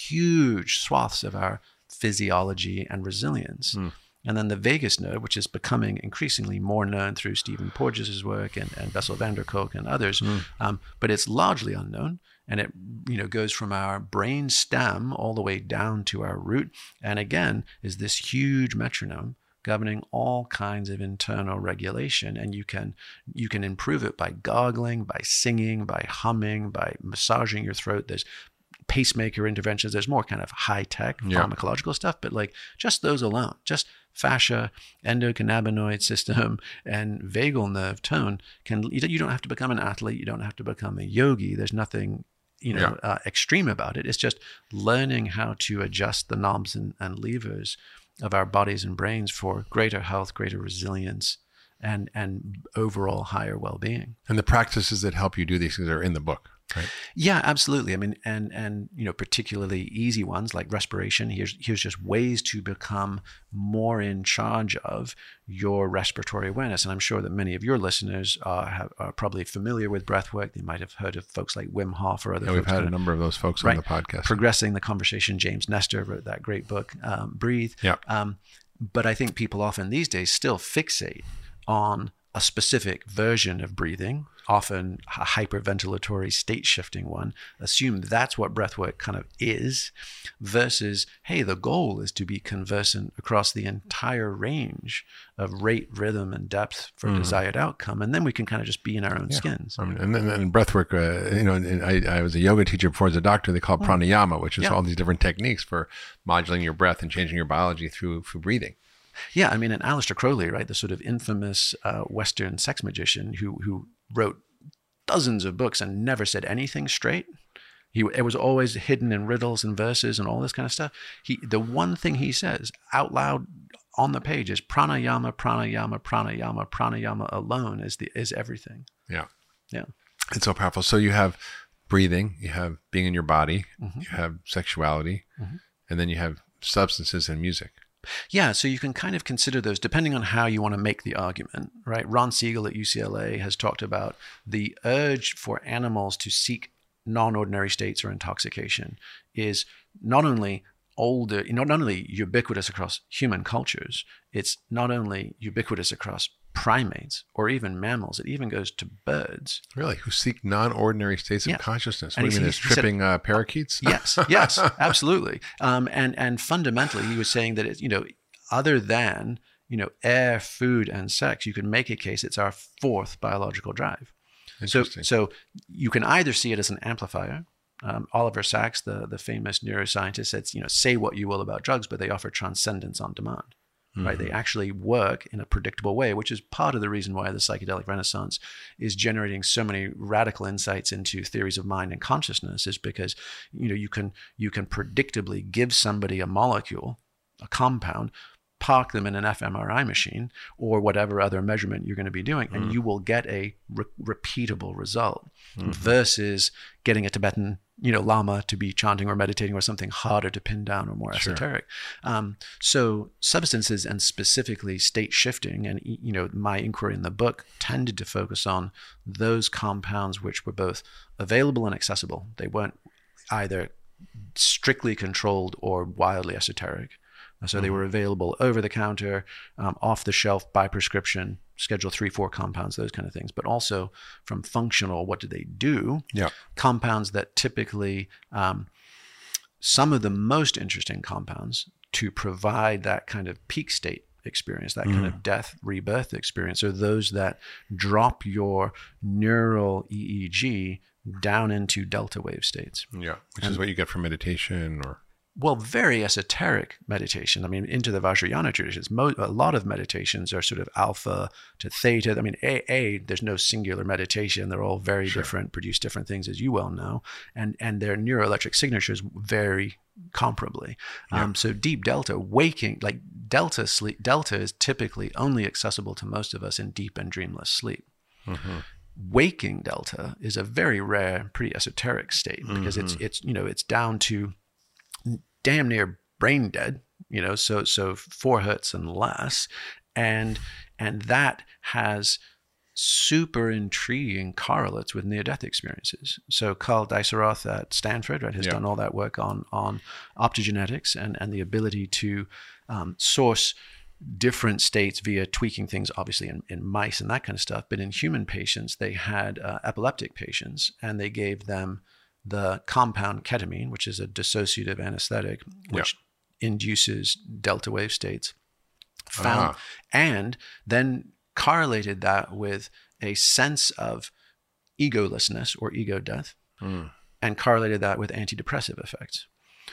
B: huge swaths of our physiology and resilience. Mm. And then the vagus nerve, which is becoming increasingly more known through Stephen Porges' work and, and Bessel van der Kolk and others, mm. um, but it's largely unknown. And it, you know, goes from our brain stem all the way down to our root. And again, is this huge metronome governing all kinds of internal regulation. And you can you can improve it by gargling, by singing, by humming, by massaging your throat. There's pacemaker interventions. There's more kind of high-tech yeah. pharmacological stuff, but like just those alone, just fascia, endocannabinoid system, and vagal nerve tone can, you don't have to become an athlete. You don't have to become a yogi. There's nothing you know, yeah. uh, extreme about it. It's just learning how to adjust the knobs and, and levers of our bodies and brains for greater health, greater resilience, and and overall higher well-being.
C: And the practices that help you do these things are in the book, right?
B: Yeah, absolutely. I mean, and and you know, particularly easy ones like respiration. Here's here's just ways to become more in charge of your respiratory awareness. And I'm sure that many of your listeners uh, have, are probably familiar with breath work. They might have heard of folks like Wim Hof or other.
C: Yeah,
B: folks.
C: We've had a number of those folks
B: right?
C: on the podcast.
B: Progressing the Conversation. James Nestor wrote that great book, um, Breathe.
C: Yeah.
B: Um, but I think people often these days still fixate on a specific version of breathing, often a hyperventilatory state shifting one, assume that's what breathwork kind of is, versus, hey, the goal is to be conversant across the entire range of rate, rhythm, and depth for mm. desired outcome. And then we can kind of just be in our own
C: yeah.
B: skins.
C: I mean, and then and breathwork, uh, you know, and I, I was a yoga teacher before as a doctor. They call it pranayama, which is yeah. all these different techniques for modulating your breath and changing your biology through, through breathing.
B: Yeah, I mean, and Aleister Crowley, right, the sort of infamous uh, Western sex magician who who wrote dozens of books and never said anything straight. He it was always hidden in riddles and verses and all this kind of stuff. He the one thing he says out loud on the page is pranayama, pranayama, pranayama, pranayama alone is the is everything.
C: Yeah.
B: Yeah.
C: It's so powerful. So you have breathing, you have being in your body,
B: Mm-hmm.
C: you have sexuality,
B: Mm-hmm.
C: and then you have substances and music.
B: Yeah, so you can kind of consider those depending on how you want to make the argument, right? Ron Siegel at U C L A has talked about the urge for animals to seek non-ordinary states or intoxication is not only older, you know, not only ubiquitous across human cultures, it's not only ubiquitous across primates or even mammals, it even goes to birds.
C: Really? Who seek non-ordinary states of
B: Yes.
C: consciousness.
B: And
C: What do you
B: he-
C: mean?
B: he-
C: It's
B: he said-
C: tripping uh, parakeets?
B: Yes, yes, absolutely. Um, and and fundamentally, he was saying that it's, you know, other than, you know, air, food, and sex, you can make a case it's our fourth biological drive. So
C: Interesting.
B: so you can either see it as an amplifier. Um, Oliver Sacks, the the famous neuroscientist, said, you know, say what you will about drugs, but they offer transcendence on demand. Right? They actually work in a predictable way, which is part of the reason why the psychedelic renaissance is generating so many radical insights into theories of mind and consciousness, is because, you know, you can you can predictably give somebody a molecule, a compound, park them in an fMRI machine or whatever other measurement you're going to be doing, and you will get a re- repeatable result versus getting a Tibetan, you know, Lama to be chanting or meditating or something harder to pin down or more
C: Sure.
B: esoteric. Um, so substances and specifically state shifting, and, you know, my inquiry in the book tended to focus on those compounds which were both available and accessible. They weren't either strictly controlled or wildly esoteric. So they were available over the counter, um, off the shelf, by prescription, Schedule three, four compounds, those kind of things. But also from functional, what do they do?
C: Yeah.
B: Compounds that typically, um, some of the most interesting compounds to provide that kind of peak state experience, that kind of death rebirth experience, are those that drop your neural E E G down into delta wave states.
C: Yeah. Which is what you get from meditation or...
B: Well, very esoteric meditation. I mean, into the Vajrayana traditions, mo- a lot of meditations are sort of alpha to theta. I mean, A, A, there's no singular meditation. They're all very
C: Sure.
B: different, produce different things, as you well know. And and their neuroelectric signatures vary comparably.
C: Yeah.
B: Um, so deep delta, waking, like delta sleep, delta is typically only accessible to most of us in deep and dreamless sleep.
C: Mhm.
B: Waking delta is a very rare, pretty esoteric state because it's it's you know it's down to damn near brain dead, you know, so so four hertz and less, and and that has super intriguing correlates with near-death experiences. So Carl Diceroth at Stanford, right, has
C: Yeah.
B: done all that work on on optogenetics and and the ability to um, source different states via tweaking things, obviously in, in mice and that kind of stuff. But in human patients, they had uh, epileptic patients, and they gave them the compound ketamine, which is a dissociative anesthetic, which induces delta wave states, found,
C: Ah.
B: and then correlated that with a sense of egolessness or ego death,
C: Mm.
B: and correlated that with antidepressive effects.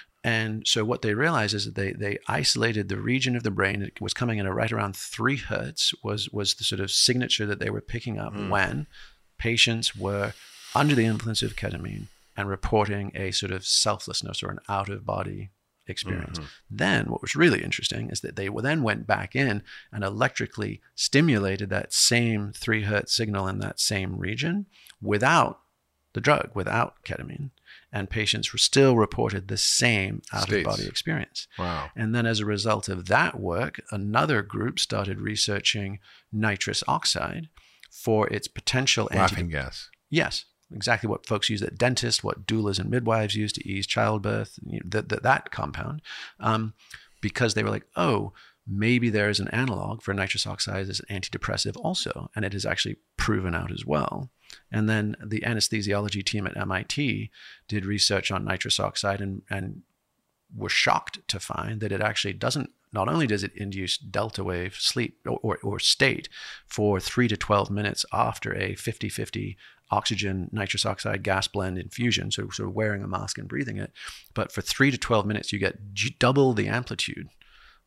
B: And so what they realized is that they they isolated the region of the brain that was coming in at right around three hertz was was the sort of signature that they were picking up when patients were under the influence of ketamine and reporting a sort of selflessness or an out-of-body experience. Then what was really interesting is that they then went back in and electrically stimulated that same three hertz signal in that same region without the drug, without ketamine. And patients were still reported the same out-of-body
C: States.
B: experience.
C: Wow.
B: And then as a result of that work, another group started researching nitrous oxide for its potential
C: Laughing
B: anti-
C: gas.
B: Yes, exactly what folks use at dentists, what doulas and midwives use to ease childbirth, you know, th- th- that compound, um, because they were like, oh, maybe there is an analog for nitrous oxide as an antidepressive also, and it is actually proven out as well. And then the anesthesiology team at M I T did research on nitrous oxide and, and were shocked to find that it actually doesn't, not only does it induce delta wave sleep or, or, or state for three to twelve minutes after a fifty-fifty oxygen nitrous oxide gas blend infusion, so sort of wearing a mask and breathing it, but for three to twelve minutes, you get double the amplitude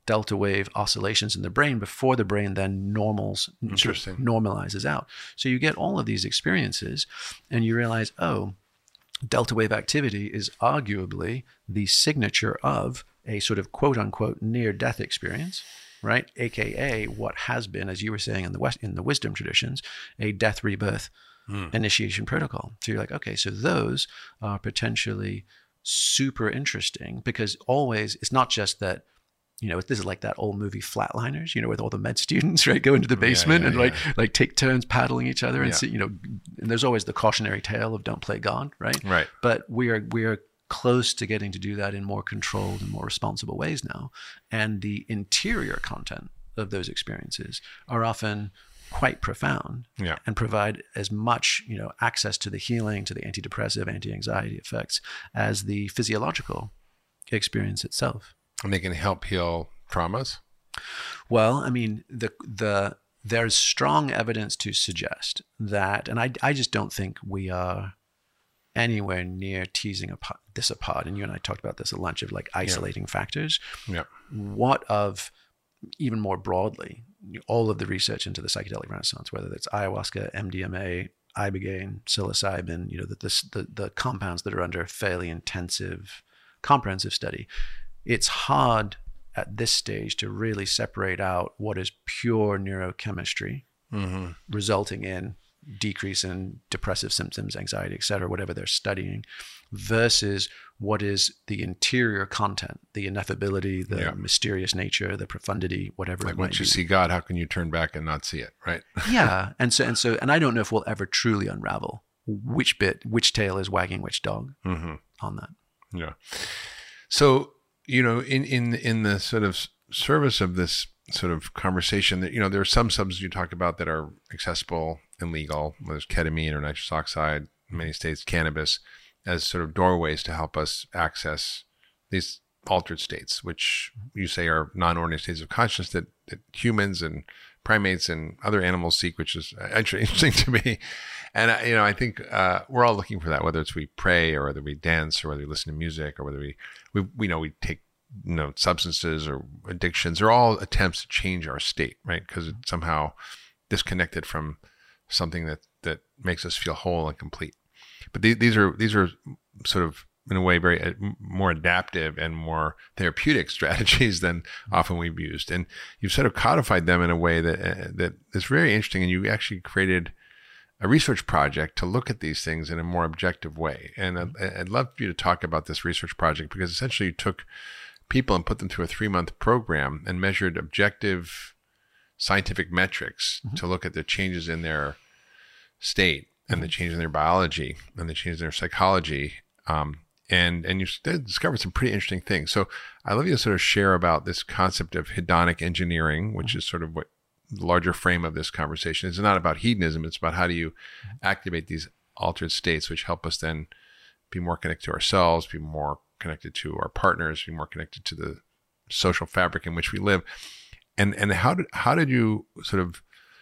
B: delta wave oscillations in the brain before the brain then normals,
C: Interesting.
B: Sort of normalizes out. So you get all of these experiences and you realize, oh, delta wave activity is arguably the signature of a sort of quote unquote near death experience, right? A K A what has been, as you were saying in the West, in the wisdom traditions, a death rebirth mm. initiation protocol. So you're like, okay, so those are potentially super interesting because always it's not just that, you know, this is like that old movie Flatliners, you know, with all the med students, right, go into the basement yeah, yeah, and like yeah. like take turns paddling each other and yeah. see, you know, and there's always the cautionary tale of don't play God, right?
C: Right.
B: But we are we are close to getting to do that in more controlled and more responsible ways now, and the interior content of those experiences are often quite profound
C: yeah.
B: and provide as much, you know, access to the healing, to the antidepressive, anti-anxiety effects as the physiological experience itself.
C: And they can help heal traumas?
B: Well, I mean, the the there's strong evidence to suggest that, and I, I just don't think we are anywhere near teasing apart, this apart. And you and I talked about this at lunch of like isolating yeah. factors.
C: Yeah.
B: What of, even more broadly, all of the research into the psychedelic renaissance, whether it's ayahuasca, M D M A, ibogaine, psilocybin, you know, that this, the, the compounds that are under fairly intensive, comprehensive study, it's hard at this stage to really separate out what is pure neurochemistry, mm-hmm. resulting in decrease in depressive symptoms, anxiety, et cetera, whatever they're studying, versus what is the interior content, the ineffability, the yeah. mysterious nature, the profundity, whatever
C: like
B: it might
C: once you
B: be.
C: see God, how can you turn back and not see it, right?
B: yeah. And so, and so, and I don't know if we'll ever truly unravel which bit, which tail is wagging which dog mm-hmm. on that.
C: Yeah. So, you know, in, in, in the sort of service of this sort of conversation that, you know, there are some substances you talk about that are accessible and legal. There's ketamine or nitrous oxide, in many states, cannabis, as sort of doorways to help us access these altered states, which you say are non-ordinary states of consciousness that, that humans and primates and other animals seek, which is actually interesting to me. And, you know, I think uh, we're all looking for that, whether it's we pray or whether we dance or whether we listen to music or whether we, we, we know we take, you know, substances or addictions. They're all attempts to change our state, right? Because it's somehow disconnected from something that, that makes us feel whole and complete. But these, these are these are sort of, in a way, very uh, more adaptive and more therapeutic strategies than often we've used. And you've sort of codified them in a way that uh, that is very interesting. And you actually created a research project to look at these things in a more objective way. And I'd, I'd love for you to talk about this research project, because essentially you took people and put them through a three-month program and measured objective scientific metrics mm-hmm. to look at the changes in their state and the change in their biology and the change in their psychology. Um, and, and you discovered some pretty interesting things. So I'd love you to sort of share about this concept of hedonic engineering, which is sort of what the larger frame of this conversation is. It's not about hedonism. It's about how do you activate these altered states, which help us then be more connected to ourselves, be more connected to our partners, be more connected to the social fabric in which we live. And, and how did, how did you sort of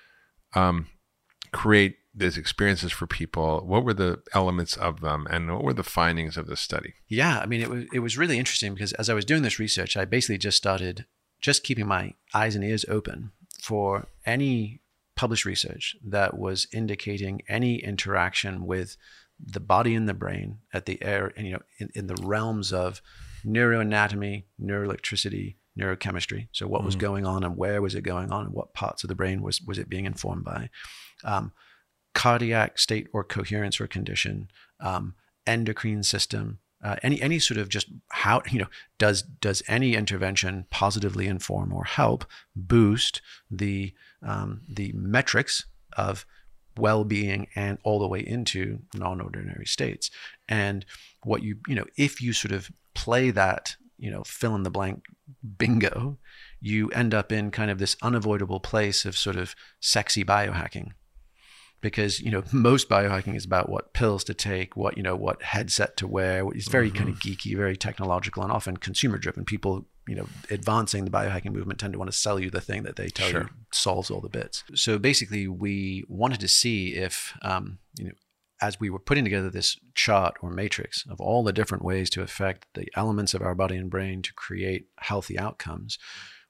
C: um, create these experiences for people? What were the elements of them, and what were the findings of this study?
B: Yeah, I mean, it was it was really interesting because as I was doing this research, I basically just started just keeping my eyes and ears open for any published research that was indicating any interaction with the body and the brain at the air, and you know, in, in the realms of neuroanatomy, neuroelectricity, neurochemistry. So what mm-hmm. was going on, and where was it going on, and what parts of the brain was was it being informed by? Um, cardiac state or coherence or condition, um, endocrine system, uh, any any sort of just how, you know, does does any intervention positively inform or help boost the um, the metrics of well-being and all the way into non-ordinary states? And what you, you know, if you sort of play that, you know, fill in the blank bingo, you end up in kind of this unavoidable place of sort of sexy biohacking. Because, you know, most biohacking is about what pills to take, what, you know, what headset to wear. It's very mm-hmm. kind of geeky, very technological, and often consumer driven. People, you know, advancing the biohacking movement tend to want to sell you the thing that they tell sure. you solves all the bits. So basically, we wanted to see if, um, you know, as we were putting together this chart or matrix of all the different ways to affect the elements of our body and brain to create healthy outcomes,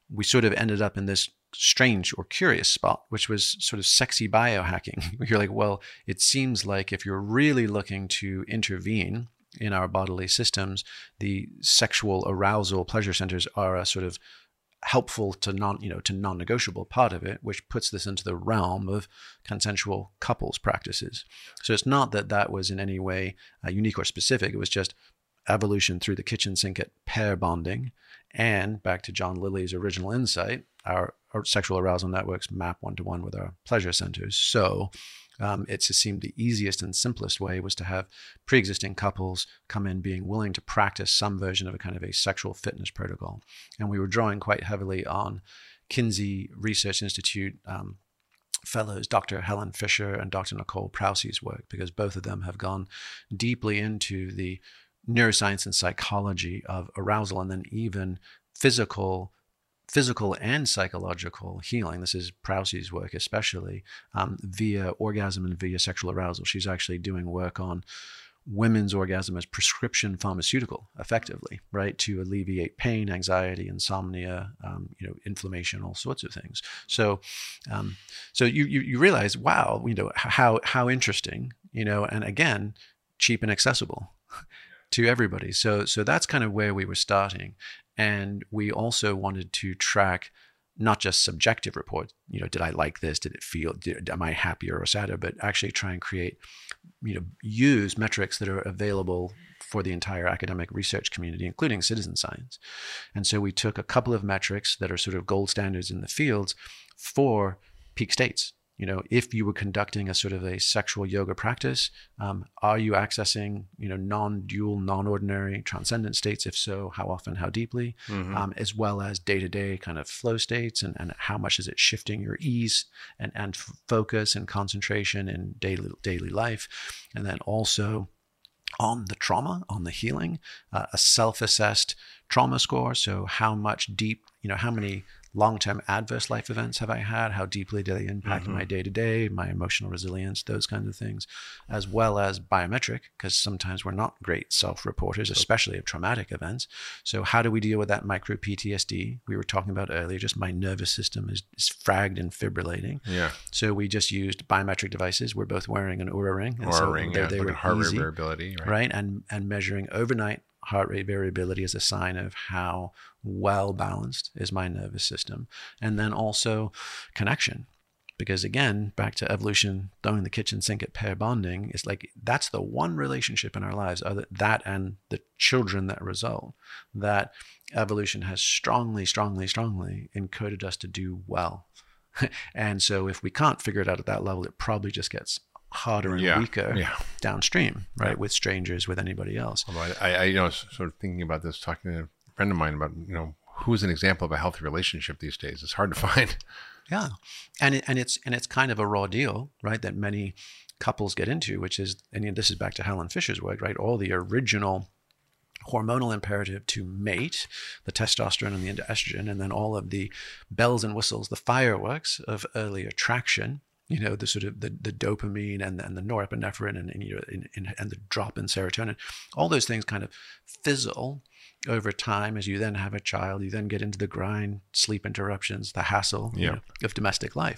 B: we sort of ended up in this strange or curious spot, which was sort of sexy biohacking. You're like, well, it seems like if you're really looking to intervene in our bodily systems, the sexual arousal pleasure centers are a sort of helpful to non, you know, to non-negotiable part of it, which puts this into the realm of consensual couples practices. So it's not that that was in any way uh, unique or specific. It was just evolution through the kitchen sink at pair bonding. And back to John Lilly's original insight, our, our sexual arousal networks map one-to-one with our pleasure centers. So um, it just seemed the easiest and simplest way was to have pre-existing couples come in being willing to practice some version of a kind of a sexual fitness protocol. And we were drawing quite heavily on Kinsey Research Institute um, fellows, Doctor Helen Fisher and Doctor Nicole Prousey's work, because both of them have gone deeply into the neuroscience and psychology of arousal, and then even physical physical and psychological healing. This is Prousey's work, especially um, via orgasm and via sexual arousal. She's actually doing work on women's orgasm as prescription pharmaceutical, effectively, right, to alleviate pain, anxiety, insomnia, um, you know, inflammation, all sorts of things. So, um, so you, you you realize, wow, you know, how how interesting, you know, and again, cheap and accessible to everybody. So so that's kind of where we were starting. And we also wanted to track not just subjective reports, you know, did I like this? Did it feel, did, am I happier or sadder? But actually try and create, you know, use metrics that are available for the entire academic research community, including citizen science. And so we took a couple of metrics that are sort of gold standards in the fields for peak states. You know, if you were conducting a sort of a sexual yoga practice, um, are you accessing, you know, non-dual, non-ordinary, transcendent states? If so, how often, how deeply, mm-hmm. um, as well as day-to-day kind of flow states, and, and how much is it shifting your ease and, and focus and concentration in daily daily life? And then also on the trauma, on the healing, uh, a self-assessed trauma score. So how much deep, you know, how many long-term adverse life events have I had? How deeply do they impact mm-hmm. my day-to-day, my emotional resilience, those kinds of things, as well as biometric, because sometimes we're not great self-reporters, especially of traumatic events. So how do we deal with that micro P T S D we were talking about earlier? Just my nervous system is, is fragged and fibrillating. Yeah. So we just used biometric devices. We're both wearing an Oura ring.
C: Oura so ring, they, yeah, they were heart rate variability, right?
B: right? And and measuring overnight heart rate variability is a sign of how well balanced is my nervous system. And then also connection, because again, back to evolution, throwing the kitchen sink at pair bonding, is like, that's the one relationship in our lives, other that and the children that result, that evolution has strongly, strongly, strongly encoded us to do well. And so if we can't figure it out at that level, it probably just gets harder and yeah, weaker yeah. downstream, right? Yeah. With strangers, with anybody else.
C: Well, I, I, you know, sort of thinking about this, talking to a friend of mine about, you know, who's an example of a healthy relationship these days? It's hard to find.
B: Yeah, and it, and it's and it's kind of a raw deal, right? That many couples get into, which is, and this is back to Helen Fisher's work, right? All the original hormonal imperative to mate, the testosterone and the estrogen, and then all of the bells and whistles, the fireworks of early attraction. You know, the sort of the, the dopamine and, and the norepinephrine and, and, you know, and, and, and the drop in serotonin, all those things kind of fizzle over time as you then have a child. You then get into the grind, sleep interruptions, the hassle yeah. you know, of domestic life.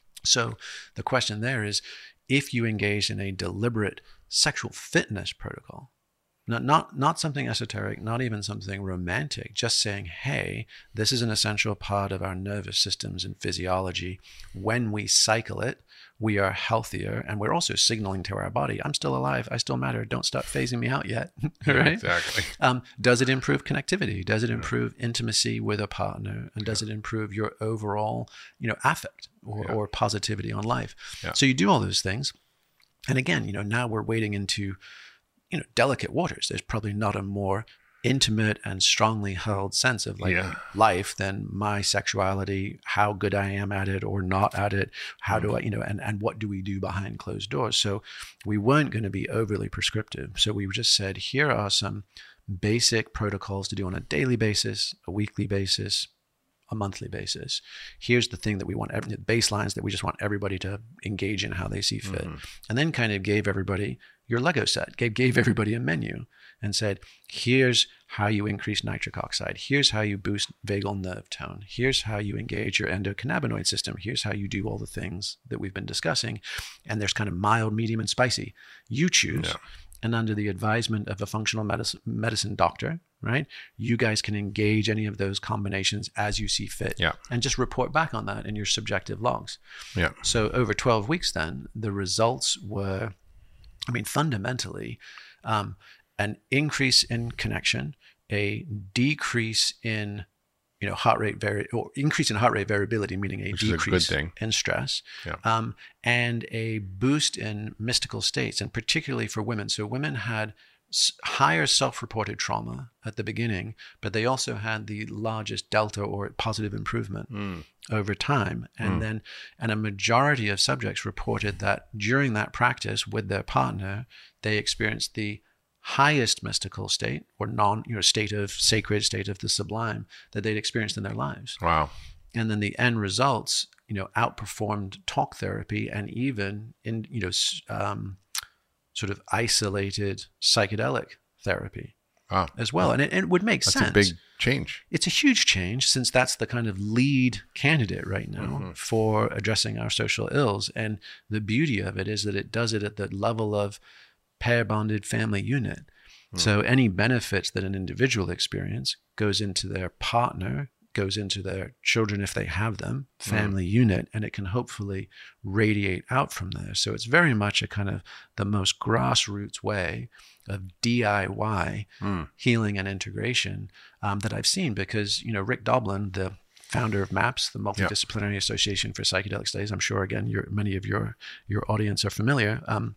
B: So the question there is, if you engage in a deliberate sexual fitness protocol, Not, not, not something esoteric, not even something romantic, just saying, hey, this is an essential part of our nervous systems and physiology. When we cycle it, we are healthier, and we're also signaling to our body, I'm still alive, I still matter, don't stop phasing me out yet, right?
C: Yeah, exactly.
B: Um, does it improve connectivity? Does it improve yeah. intimacy with a partner? And does yeah. it improve your overall, you know, affect or, yeah. or positivity on life? Yeah. So you do all those things. And again, you know, now we're wading into you know, delicate waters. There's probably not a more intimate and strongly held sense of like yeah. life than my sexuality, how good I am at it or not at it. How mm-hmm. do I, you know, and, and what do we do behind closed doors? So we weren't going to be overly prescriptive. So we just said, here are some basic protocols to do on a daily basis, a weekly basis, a monthly basis. Here's the thing that we want, baselines that we just want everybody to engage in how they see fit. Mm-hmm. And then kind of gave everybody your Lego set, gave, gave everybody a menu and said, here's how you increase nitric oxide. Here's how you boost vagal nerve tone. Here's how you engage your endocannabinoid system. Here's how you do all the things that we've been discussing. And there's kind of mild, medium, and spicy. You choose. Yeah. And under the advisement of a functional medicine, medicine doctor, right, you guys can engage any of those combinations as you see fit.
C: Yeah.
B: And just report back on that in your subjective logs.
C: Yeah.
B: So over twelve weeks then, the results were, I mean, fundamentally, um, an increase in connection, a decrease in, you know, heart rate vari- or increase in heart rate variability, meaning a
C: Which
B: decrease
C: is a good thing.
B: in stress,
C: yeah.
B: um, and a boost in mystical states, and particularly for women. So women had s- higher self-reported trauma at the beginning, but they also had the largest delta or positive improvement
C: mm.
B: over time. And
C: mm.
B: then, and a majority of subjects reported that during that practice with their partner, they experienced the highest mystical state or non, you know, state of sacred, state of the sublime that they'd experienced in their lives.
C: Wow.
B: And then the end results, you know, outperformed talk therapy and even in, you know, um, sort of isolated psychedelic therapy
C: wow.
B: as well. And it, and it would make
C: that's
B: sense.
C: That's a big change.
B: It's a huge change since that's the kind of lead candidate right now
C: mm-hmm. for
B: addressing our social ills. And the beauty of it is that it does it at the level of pair bonded family unit. Hmm. So any benefits that an individual experience goes into their partner, goes into their children if they have them, family hmm. unit, and it can hopefully radiate out from there. So it's very much a kind of the most grassroots way of D I Y hmm. healing and integration um, that I've seen, because, you know, Rick Doblin, the founder of MAPS, the Multidisciplinary yep. Association for Psychedelic Studies, I'm sure, again, your, many of your, your audience are familiar. Um,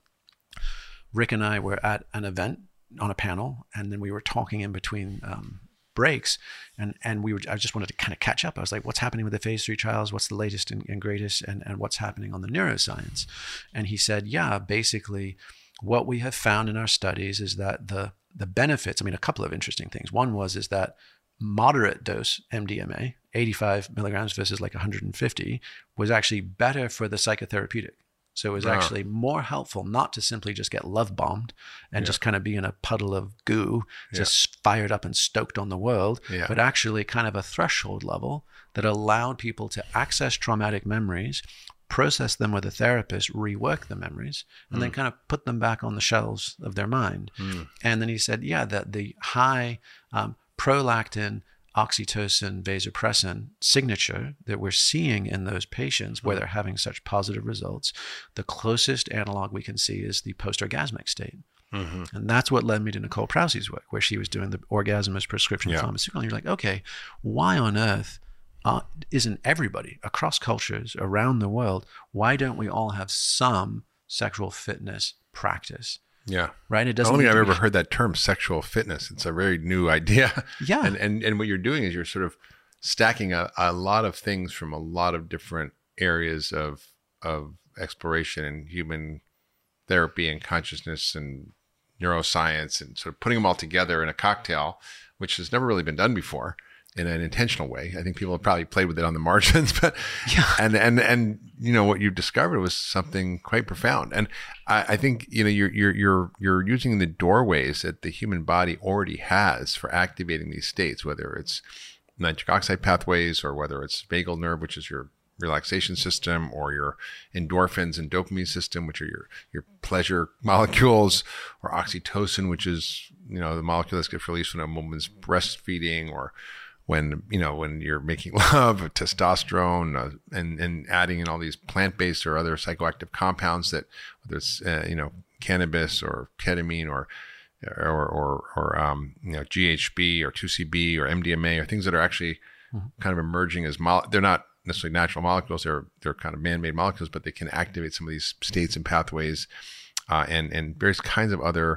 B: Rick and I were at an event on a panel, and then we were talking in between um, breaks, and and we were. I just wanted to kind of catch up. I was like, "What's happening with the phase three trials? What's the latest and, and greatest, and and what's happening on the neuroscience?" And he said, "Yeah, basically, what we have found in our studies is that the the benefits. I mean, a couple of interesting things. One was is that moderate dose M D M A, eighty-five milligrams versus like one hundred fifty, was actually better for the psychotherapeutic. So it was wow. actually more helpful not to simply just get love bombed and yeah. just kind of be in a puddle of goo, just yeah. fired up and stoked on the world, yeah. but actually kind of a threshold level that allowed people to access traumatic memories, process them with a therapist, rework the memories, and mm. then kind of put them back on the shelves of their mind. Mm. And then he said, yeah, that the high um, prolactin, oxytocin, vasopressin signature that we're seeing in those patients where they're having such positive results, the closest analog we can see is the post-orgasmic state. Mm-hmm. And that's what led me to Nicole Prousey's work, where she was doing the orgasm as prescription yeah. pharmaceutical. And you're like, okay, why on earth uh, isn't everybody across cultures around the world, why don't we all have some sexual fitness practice?
C: Yeah.
B: Right. It
C: doesn't. I don't think I've
B: be...
C: ever heard that term, sexual fitness. It's a very new idea.
B: Yeah.
C: And and and what you're doing is you're sort of stacking a, a lot of things from a lot of different areas of of exploration and human therapy and consciousness and neuroscience, and sort of putting them all together in a cocktail, which has never really been done before in an intentional way. I think people have probably played with it on the margins, but yeah. and and and you know what you discovered was something quite profound. And I, I think you know you're you're you're you're using the doorways that the human body already has for activating these states, whether it's nitric oxide pathways or whether it's vagal nerve, which is your relaxation system, or your endorphins and dopamine system, which are your your pleasure molecules, or oxytocin, which is you know the molecule that gets released when a woman's breastfeeding, or when, you know, when you're making love, testosterone, uh, and, and adding in all these plant-based or other psychoactive compounds that, whether it's, uh, you know, cannabis or ketamine or, or, or, or um, you know, G H B or two C B or M D M A, or things that are actually mm-hmm. kind of emerging as, mo- they're not necessarily natural molecules, they're, they're kind of man-made molecules, but they can activate some of these states and pathways, uh, and, and various kinds of other,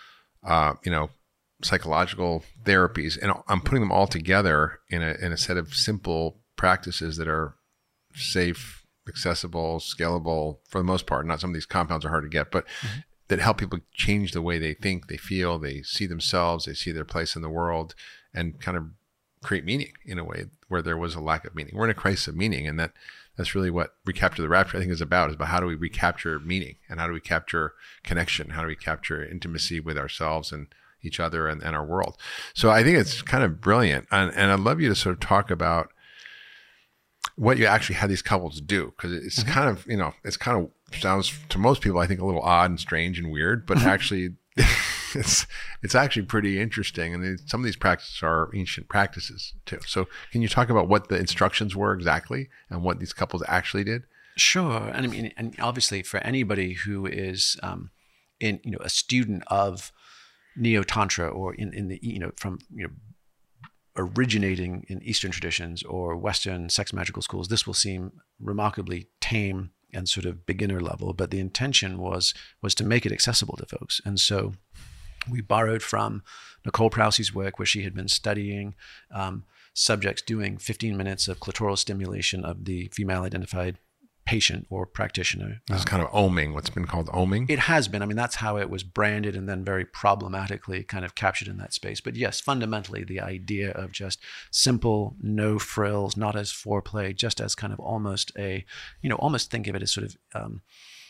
C: uh, you know, psychological therapies, and I'm putting them all together in a in a set of simple practices that are safe, accessible, scalable for the most part. Not some of these compounds are hard to get, but mm-hmm. that help people change the way they think, they feel, they see themselves, they see their place in the world, and kind of create meaning in a way where there was a lack of meaning. We're in a crisis of meaning, and that that's really what Recapture the Rapture, I think, is about, is about how do we recapture meaning and how do we capture connection? How do we capture intimacy with ourselves and each other and, and our world? So I think it's kind of brilliant. And, and I'd love you to sort of talk about what you actually had these couples do, because it's mm-hmm. kind of, you know, it's kind of sounds to most people, I think, a little odd and strange and weird, but actually it's it's actually pretty interesting. And some of these practices are ancient practices too. So can you talk about what the instructions were exactly and what these couples actually did?
B: Sure. And I mean, and obviously for anybody who is um, in, you know, a student of Neo-Tantra or in, in the, you know, from, you know, originating in Eastern traditions or Western sex magical schools, this will seem remarkably tame and sort of beginner level, but the intention was was to make it accessible to folks. And so we borrowed from Nicole Prousey's work, where she had been studying um, subjects doing fifteen minutes of clitoral stimulation of the female identified patient or practitioner.
C: This is kind of oming, what's been called oming.
B: It has been. I mean, that's how it was branded and then very problematically kind of captured in that space. But yes, fundamentally, the idea of just simple, no frills, not as foreplay, just as kind of almost a, you know, almost think of it as sort of um,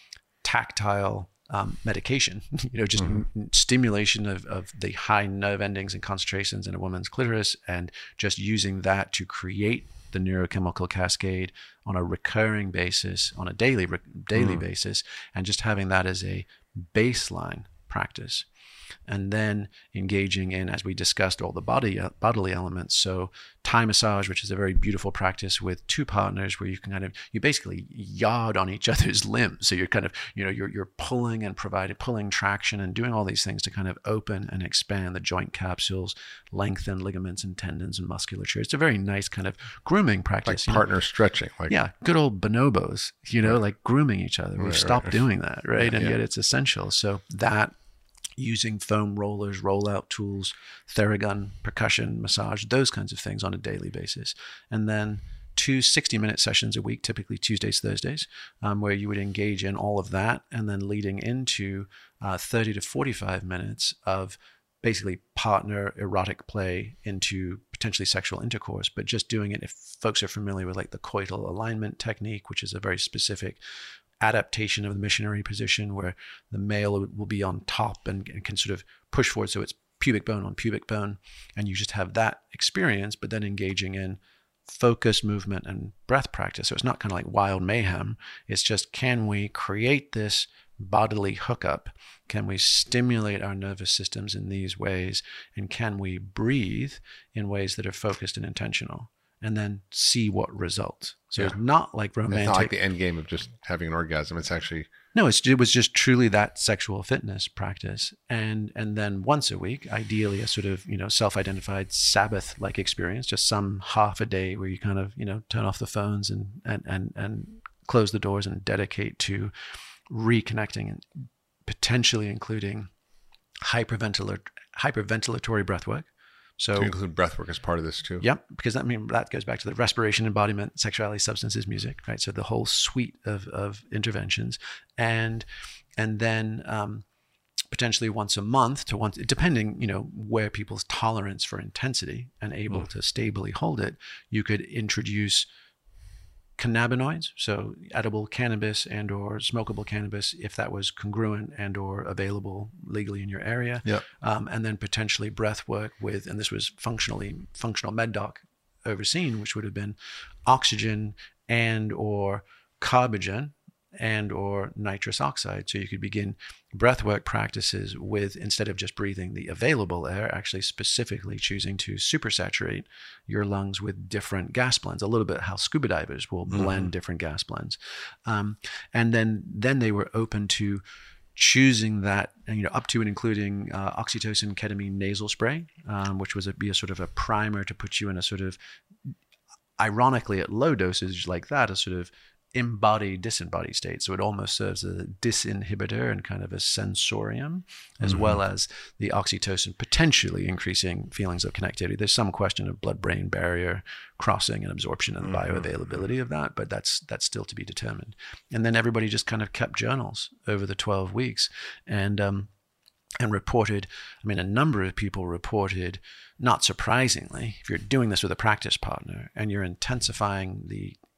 B: tactile um, medication, you know, just mm-hmm. m- stimulation of, of the high nerve endings and concentrations in a woman's clitoris, and just using that to create the neurochemical cascade on a recurring basis, on a daily daily mm. basis, and just having that as a baseline practice. And then engaging in, as we discussed, all the body bodily elements. So Thai massage, which is a very beautiful practice with two partners, where you can kind of, you basically yard on each other's limbs. So you're kind of, you know, you're you're pulling and providing, pulling traction and doing all these things to kind of open and expand the joint capsules, lengthen ligaments and tendons and musculature. It's a very nice kind of grooming practice.
C: Like partner
B: know?
C: stretching. Like
B: Yeah, good old bonobos, you know, right. like grooming each other. We've right, stopped right. doing that, right? Yeah, and yeah. yet it's essential. So that, using foam rollers, rollout tools, Theragun, percussion, massage, those kinds of things on a daily basis. And then two sixty-minute sessions a week, typically Tuesdays, Thursdays, um, where you would engage in all of that, and then leading into uh, thirty to forty-five minutes of basically partner erotic play into potentially sexual intercourse, but just doing it, if folks are familiar with like the coital alignment technique, which is a very specific adaptation of the missionary position, where the male will be on top and, and can sort of push forward, so it's pubic bone on pubic bone, and you just have that experience, but then engaging in focused movement and breath practice. So it's not kind of like wild mayhem. It's just, can we create this bodily hookup? Can we stimulate our nervous systems in these ways? And can we breathe in ways that are focused and intentional? And then see what results. So yeah. it's not like romantic. It's not
C: like the end game of just having an orgasm. It's actually
B: no. It's, it was just truly that sexual fitness practice, and and then once a week, ideally a sort of, you know, self-identified Sabbath-like experience, just some half a day where you kind of, you know, turn off the phones and and and and close the doors and dedicate to reconnecting, and potentially including hyperventilator hyperventilatory breath work. So
C: to include breathwork as part of this too.
B: Yep, because that, I mean, that goes back to the respiration, embodiment, sexuality, substances, music, right? So the whole suite of of interventions, and and then um, potentially once a month to once, depending, you know, where people's tolerance for intensity and able mm. to stably hold it, you could introduce cannabinoids, so edible cannabis and or smokable cannabis, if that was congruent and or available legally in your area.
C: Yep.
B: Um, and then potentially breath work with, and this was functionally functional med doc overseen, which would have been oxygen and or carbogen and or nitrous oxide. So you could begin breathwork practices with, instead of just breathing the available air, actually specifically choosing to supersaturate your lungs with different gas blends, a little bit how scuba divers will blend mm-hmm. different gas blends. Um, and then, then they were open to choosing that, you know, up to and including uh, oxytocin ketamine nasal spray, um, which was a, be a sort of a primer to put you in a sort of, ironically at low dosage like that, a sort of embodied, disembodied state. So it almost serves as a disinhibitor and kind of a sensorium, as mm-hmm. well as the oxytocin potentially increasing feelings of connectivity. There's some question of blood-brain barrier crossing and absorption and the mm-hmm. bioavailability of that, but that's that's still to be determined. And then everybody just kind of kept journals over the twelve weeks and um, and reported, I mean, a number of people reported, not surprisingly, if you're doing this with a practice partner and you're intensifying the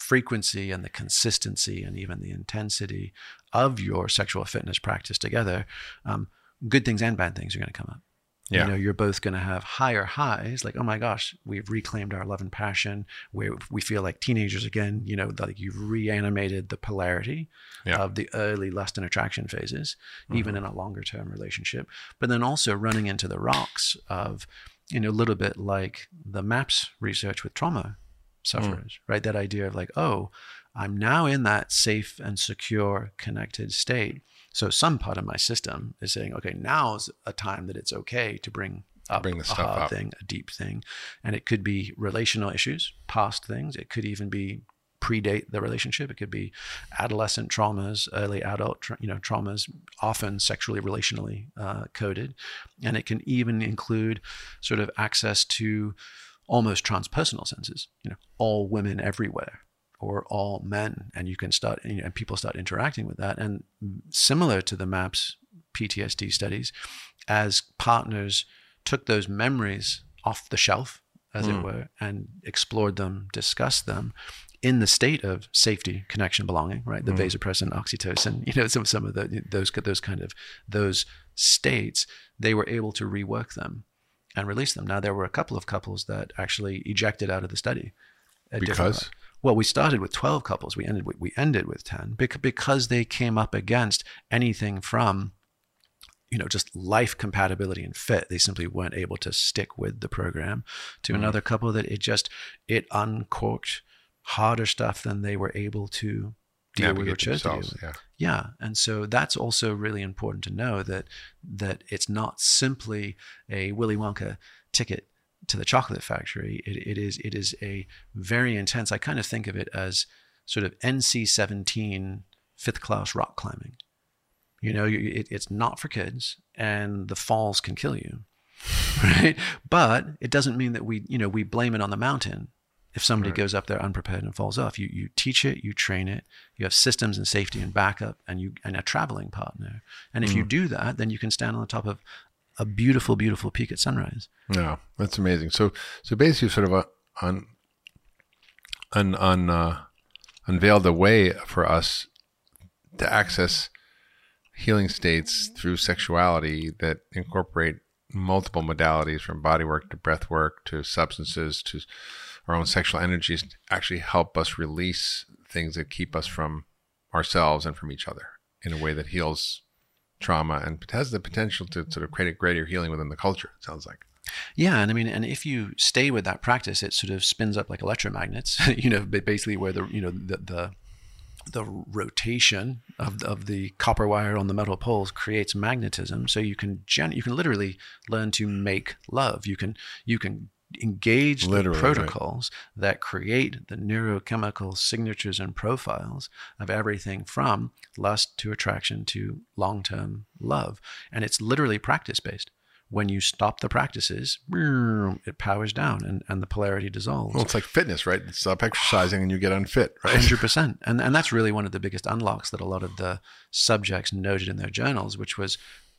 B: frequency and the consistency and even the intensity of your sexual fitness practice together, um, good things and bad things are going to come up.
C: Yeah.
B: You know, you're both going to have higher highs, like, oh my gosh, we've reclaimed our love and passion. We we feel like teenagers again. You know, like you've reanimated the polarity yeah. of the early lust and attraction phases, mm-hmm. even in a longer term relationship. But then also running into the rocks of, you know, a little bit like the MAPS research with trauma sufferers, mm. right? That idea of like, oh, I'm now in that safe and secure connected state. So some part of my system is saying, okay, now's a time that it's okay to bring up
C: bring the
B: a
C: stuff
B: hard
C: up.
B: thing, a deep thing. And it could be relational issues, past things. It could even be predate the relationship. It could be adolescent traumas, early adult, tra- you know, traumas, often sexually, relationally uh, coded. And it can even include sort of access to almost transpersonal senses, you know, all women everywhere, or all men, and you can start, you know, and people start interacting with that. And similar to the MAPS P T S D studies, as partners took those memories off the shelf, as mm. it were, and explored them, discussed them in the state of safety, connection, belonging, right? The mm. vasopressin, oxytocin, you know, some some of the those those kind of those states, they were able to rework them and release them. Now, there were a couple of couples that actually ejected out of the study.
C: Because?
B: Well, we started with twelve couples. We ended with, we ended with ten because they came up against anything from, you know, just life compatibility and fit. They simply weren't able to stick with the program. To mm. another couple that it just, it uncorked harder stuff than they were able to deal
C: Navigate
B: with or chose to deal with.
C: Yeah.
B: Yeah. And so that's also really important to know that, that it's not simply a Willy Wonka ticket to the chocolate factory. It, it is it is a very intense, I kind of think of it as sort of N C seventeen fifth class rock climbing. You know, it, it's not for kids, and the falls can kill you, right? But it doesn't mean that we, you know, we blame it on the mountain if somebody right. goes up there unprepared and falls off. You you teach it, you train it, you have systems and safety and backup, and you and a traveling partner. And if mm. you do that, then you can stand on the top of a beautiful, beautiful peak at sunrise.
C: Yeah, that's amazing. So, so basically, sort of a, un, un, un, uh, unveiled a way for us to access healing states through sexuality that incorporate multiple modalities, from body work to breath work to substances to our own sexual energies, to actually help us release things that keep us from ourselves and from each other in a way that heals trauma and has the potential to sort of create a greater healing within the culture, it sounds like.
B: Yeah. And I mean, and if you stay with that practice, it sort of spins up like electromagnets, you know, basically where the, you know, the, the, the rotation of the, of the copper wire on the metal poles creates magnetism. So you can, gen- you can literally learn to make love. You can, you can engage
C: Literally,
B: the protocols right. that create the neurochemical signatures and profiles of everything from lust to attraction to long-term love. And it's literally practice-based. When you stop the practices, it powers down and, and the polarity dissolves.
C: Well, it's like fitness, right? Stop exercising and you get unfit, right?
B: one hundred percent. And, and that's really one of the biggest unlocks that a lot of the subjects noted in their journals, which was,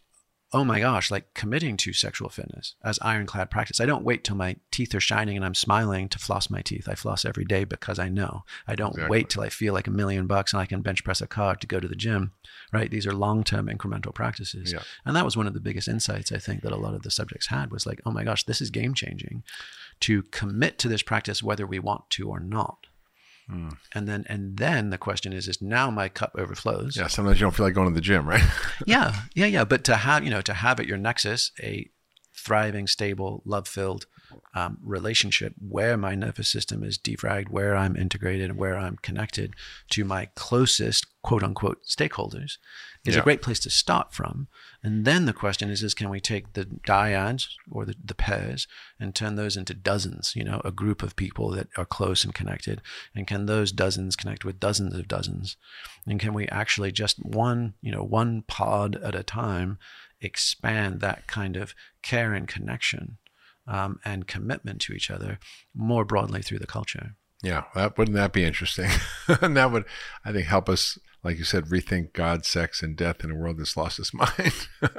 B: oh my gosh, like committing to sexual fitness as ironclad practice. I don't wait till my teeth are shining and I'm smiling to floss my teeth. I floss every day because I know. I don't exactly. wait till I feel like a million bucks and I can bench press a car to go to the gym, right? These are long-term incremental practices.
C: Yeah. And
B: that was one of the biggest insights I think that a lot of the subjects had, was like, oh my gosh, this is game changing to commit to this practice whether we want to or not. Mm. And then, and then the question is, is now my cup overflows.
C: Yeah. Sometimes you don't feel like going to the gym, right?
B: yeah. Yeah. Yeah. But to have, you know, to have at your nexus, a thriving, stable, love-filled um, relationship where my nervous system is defragged, where I'm integrated, and where I'm connected to my closest quote unquote stakeholders is
C: yeah.
B: a great place to start from. And then the question is, is can we take the dyads or the, the pairs and turn those into dozens, you know, a group of people that are close and connected? And can those dozens connect with dozens of dozens? And can we actually just one, you know, one pod at a time expand that kind of care and connection um, and commitment to each other more broadly through the culture?
C: Yeah, that wouldn't that be interesting? And that would, I think, help us like you said, rethink God, sex, and death in a world that's lost its mind.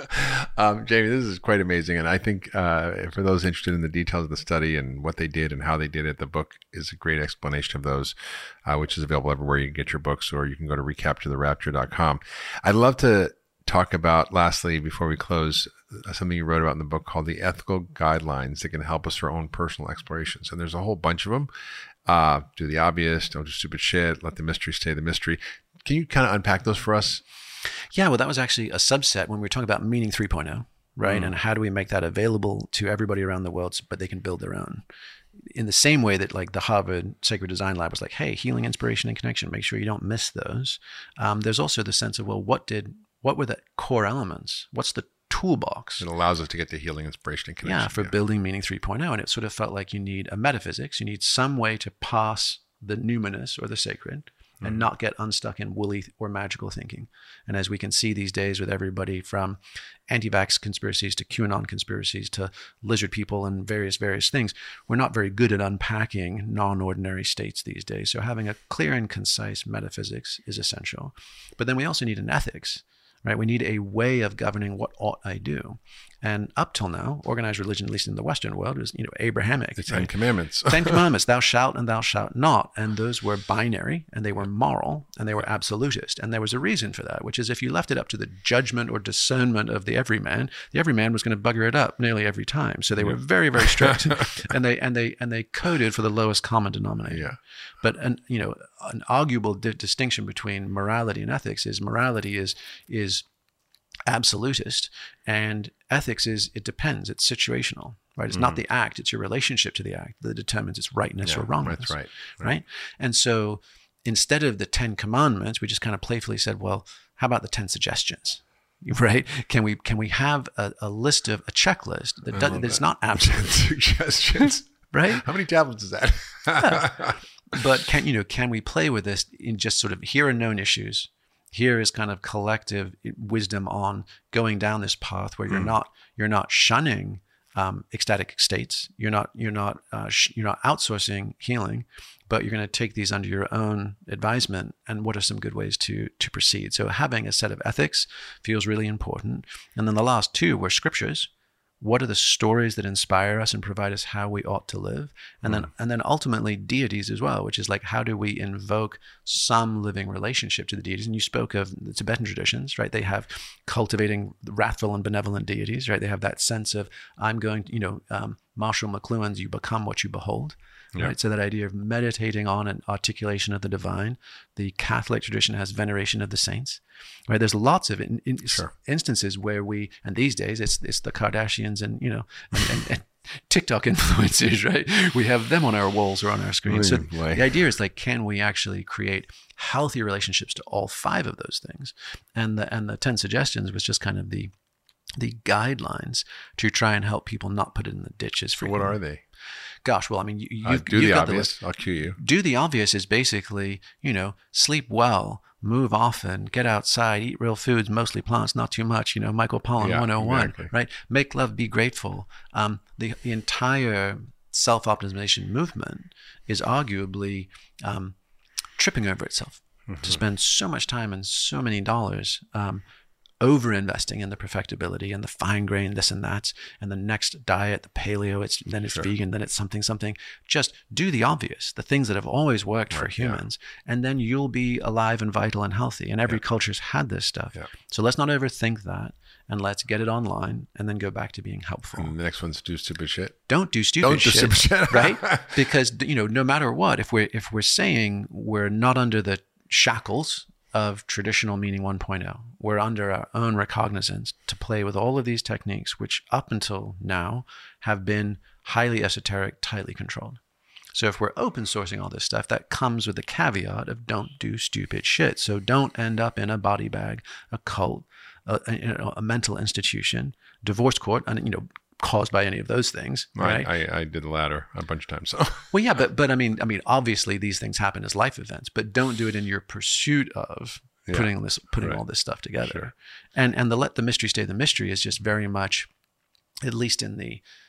C: um, Jamie, this is quite amazing. And I think uh, for those interested in the details of the study and what they did and how they did it, the book is a great explanation of those, uh, which is available everywhere you can get your books, or you can go to recapture the rapture dot com. I'd love to talk about, lastly, before we close, something you wrote about in the book called the ethical guidelines that can help us for our own personal explorations. And there's a whole bunch of them. Uh, do the obvious, don't do stupid shit, let the mystery stay the mystery. Can you kind of unpack those for us?
B: Yeah, well, that was actually a subset when we were talking about Meaning three point oh, right? Mm. And how do we make that available to everybody around the world, but they can build their own? In the same way that like the Harvard Sacred Design Lab was like, hey, healing, inspiration, and connection, make sure you don't miss those. Um, there's also the sense of, well, what did, what were the core elements? What's the toolbox?
C: It allows us to get to healing, inspiration, and connection.
B: Yeah, for yeah. building Meaning three point oh. And it sort of felt like you need a metaphysics. You need some way to pass the numinous or the sacred and mm-hmm. not get unstuck in woolly or magical thinking. And as we can see these days with everybody from anti-vax conspiracies to QAnon conspiracies to lizard people and various, various things, we're not very good at unpacking non-ordinary states these days. So having a clear and concise metaphysics is essential. But then we also need an ethics. Right? We need a way of governing what ought I do. And up till now, organized religion, at least in the Western world, was, you know, Abrahamic.
C: The Ten
B: right?
C: Commandments.
B: Ten Commandments, thou shalt and thou shalt not. And those were binary, and they were moral, and they were absolutist. And there was a reason for that, which is if you left it up to the judgment or discernment of the everyman, the everyman was going to bugger it up nearly every time. So they were very, very strict, and they and they and they coded for the lowest common denominator.
C: Yeah.
B: But an you know an arguable di- distinction between morality and ethics is morality is is absolutist, and ethics is it depends. It's situational, right? It's mm-hmm. not the act; it's your relationship to the act that determines its rightness
C: yeah,
B: or wrongness.
C: That's right,
B: right. Right. And so, instead of the Ten Commandments, we just kind of playfully said, "Well, how about the ten suggestions?" Right? Can we can we have a, a list of a checklist that does, that's not absolute
C: suggestions?
B: Right?
C: How many tablets is that?
B: yeah. But can you know can we play with this in just sort of here are known issues. Here is kind of collective wisdom on going down this path where you're mm. not you're not shunning um, ecstatic states. You're not you're not uh, sh- you're not outsourcing healing, but you're going to take these under your own advisement. And what are some good ways to to proceed? So having a set of ethics feels really important. And then the last two were scriptures. What are the stories that inspire us and provide us how we ought to live? And mm. then and then ultimately deities as well, which is like, how do we invoke some living relationship to the deities? And you spoke of the Tibetan traditions, right? They have cultivating wrathful and benevolent deities, right? They have that sense of, I'm going to, you know, um, Marshall McLuhan's, you become what you behold.
C: Yeah.
B: Right. So that idea of meditating on an articulation of the divine. The Catholic tradition has veneration of the saints. Right. There's lots of in, in
C: sure.
B: instances where we, and these days it's it's the Kardashians and you know and, and, and TikTok influencers, right? We have them on our walls or on our screens. So
C: boy.
B: The idea is like, can we actually create healthy relationships to all five of those things? And the and the ten suggestions was just kind of the the guidelines to try and help people not put it in the ditches. For
C: what
B: you.
C: are they?
B: Gosh, well, I mean, you, you've,
C: uh, do
B: you've
C: the
B: got
C: obvious.
B: The
C: I'll cue you.
B: Do the obvious is basically, you know, sleep well, move often, get outside, eat real foods, mostly plants, not too much. You know, Michael Pollan
C: yeah,
B: one oh one,
C: exactly.
B: right? Make love, be grateful. Um, the, the entire self-optimization movement is arguably um, tripping over itself mm-hmm. to spend so much time and so many dollars um, over-investing in the perfectibility and the fine grain, this and that, and the next diet, the paleo, it's then it's
C: sure.
B: vegan, then it's something, something. Just do the obvious, the things that have always worked right, for humans, yeah. and then you'll be alive and vital and healthy. And every yeah. culture's had this stuff.
C: Yeah.
B: So let's not overthink that, and let's get it online and then go back to being helpful.
C: And the next one's do stupid shit.
B: Don't do stupid
C: Don't
B: shit.
C: do stupid shit.
B: Right? Because, you know, no matter what, if we're, if we're saying we're not under the shackles of traditional meaning one point oh. We're under our own recognizance to play with all of these techniques, which up until now have been highly esoteric, tightly controlled. So if we're open sourcing all this stuff, that comes with the caveat of don't do stupid shit. So don't end up in a body bag, a cult, a, a, a mental institution, divorce court, and, you know, caused by any of those things, right?
C: I, I, I did the latter a bunch of times. So.
B: Well, yeah, but but I mean, I mean, obviously these things happen as life events, but don't do it in your pursuit of yeah. putting this, putting
C: right.
B: all this stuff together.
C: Sure.
B: And and the let the mystery stay the mystery is just very much, at least in the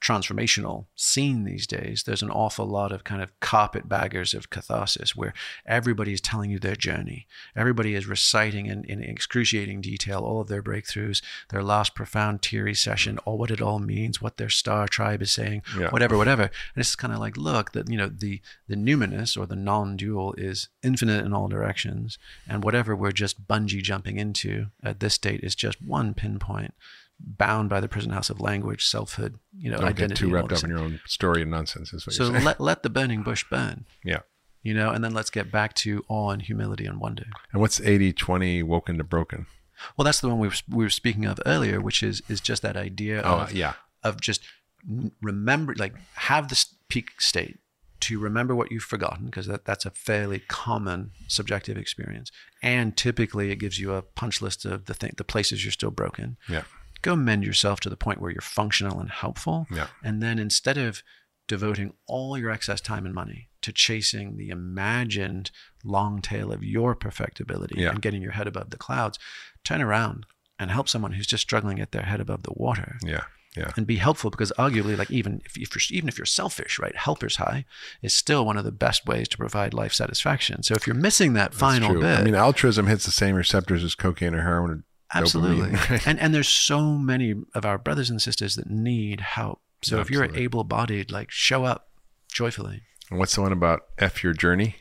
B: transformational scene these days, there's an awful lot of kind of carpetbaggers of catharsis where everybody is telling you their journey. Everybody is reciting in, in excruciating detail all of their breakthroughs, their last profound teary session, or what it all means, what their star tribe is saying, yeah. whatever, whatever. And it's kind of like, look, that you know, the the numinous or the non-dual is infinite in all directions, and whatever we're just bungee jumping into at this state is just one pinpoint, bound by the prison house of language, selfhood, you know,
C: Don't
B: identity.
C: Get too wrapped up in your own story and nonsense. Is what
B: so
C: you're saying.
B: let let the burning bush burn.
C: Yeah.
B: You know, and then let's get back to awe and humility and wonder.
C: And what's eighty twenty woken to broken?
B: Well, that's the one we were, we were speaking of earlier, which is is just that idea
C: oh,
B: of,
C: yeah.
B: of just remember, like have this peak state to remember what you've forgotten, because that, that's a fairly common subjective experience. And typically it gives you a punch list of the thing, the places you're still broken.
C: Yeah.
B: Go mend yourself to the point where you're functional and helpful.
C: Yeah.
B: And then instead of devoting all your excess time and money to chasing the imagined long tail of your perfectibility
C: yeah.
B: and getting your head above the clouds, turn around and help someone who's just struggling to get their head above the water.
C: Yeah. Yeah.
B: And be helpful, because arguably, like even if, if you're even if you're selfish, right, helper's high is still one of the best ways to provide life satisfaction. So if you're missing that
C: That's
B: final
C: true.
B: bit,
C: I mean, altruism hits the same receptors as cocaine or heroin. Or
B: absolutely.
C: dopamine.
B: and and there's so many of our brothers and sisters that need help. So
C: Absolutely.
B: if you're able-bodied, like show up joyfully.
C: And what's the one about F your journey?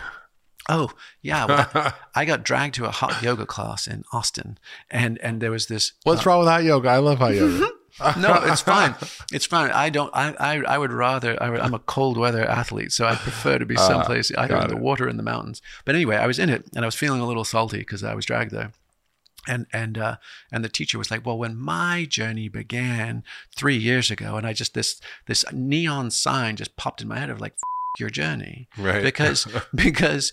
B: Oh, yeah. Well, I got dragged to a hot yoga class in Austin, and and there was this.
C: What's
B: uh,
C: wrong with hot yoga? I love hot yoga.
B: No, it's fine. It's fine. I don't. I. I, I would rather. I would, I'm a cold weather athlete, so I prefer to be someplace uh, either in the
C: it.
B: water or in the mountains. But anyway, I was in it, and I was feeling a little salty because I was dragged there. And and uh, and the teacher was like, "Well, when my journey began three years ago, and I just this this neon sign just popped in my head of like." Your journey,
C: right?
B: Because because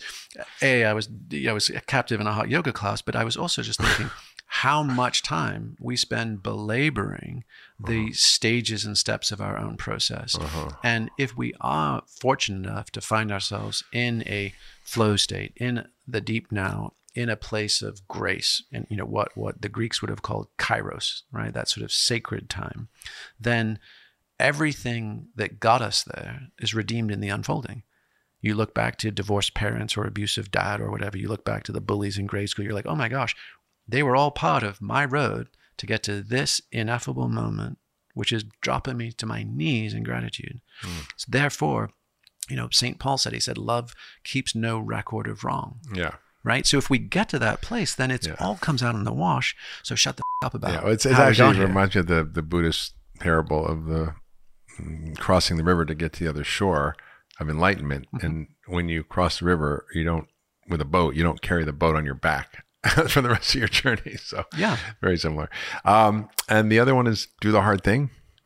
B: a I was I was captive in a hot yoga class, but I was also just thinking how much time we spend belaboring the uh-huh. stages and steps of our own process, uh-huh. and if we are fortunate enough to find ourselves in a flow state, in the deep now, in a place of grace, and you know what what the Greeks would have called kairos, right? That sort of sacred time, then. Everything that got us there is redeemed in the unfolding. You look back to divorced parents or abusive dad or whatever. You look back to the bullies in grade school. You're like, oh my gosh, they were all part of my road to get to this ineffable moment, which is dropping me to my knees in gratitude. Mm. So therefore, you know, Saint Paul said, he said, love keeps no record of wrong.
C: Yeah.
B: Right. So if we get to that place, then it's
C: yeah.
B: all comes out in the wash. So shut the f- up about
C: yeah,
B: it.
C: Well, it's, it's actually it reminds me of the, the Buddhist parable of the crossing the river to get to the other shore of enlightenment. Mm-hmm. And when you cross the river, you don't, with a boat, you don't carry the boat on your back for the rest of your journey. So
B: yeah,
C: very similar. Um, and the other one is do the hard thing.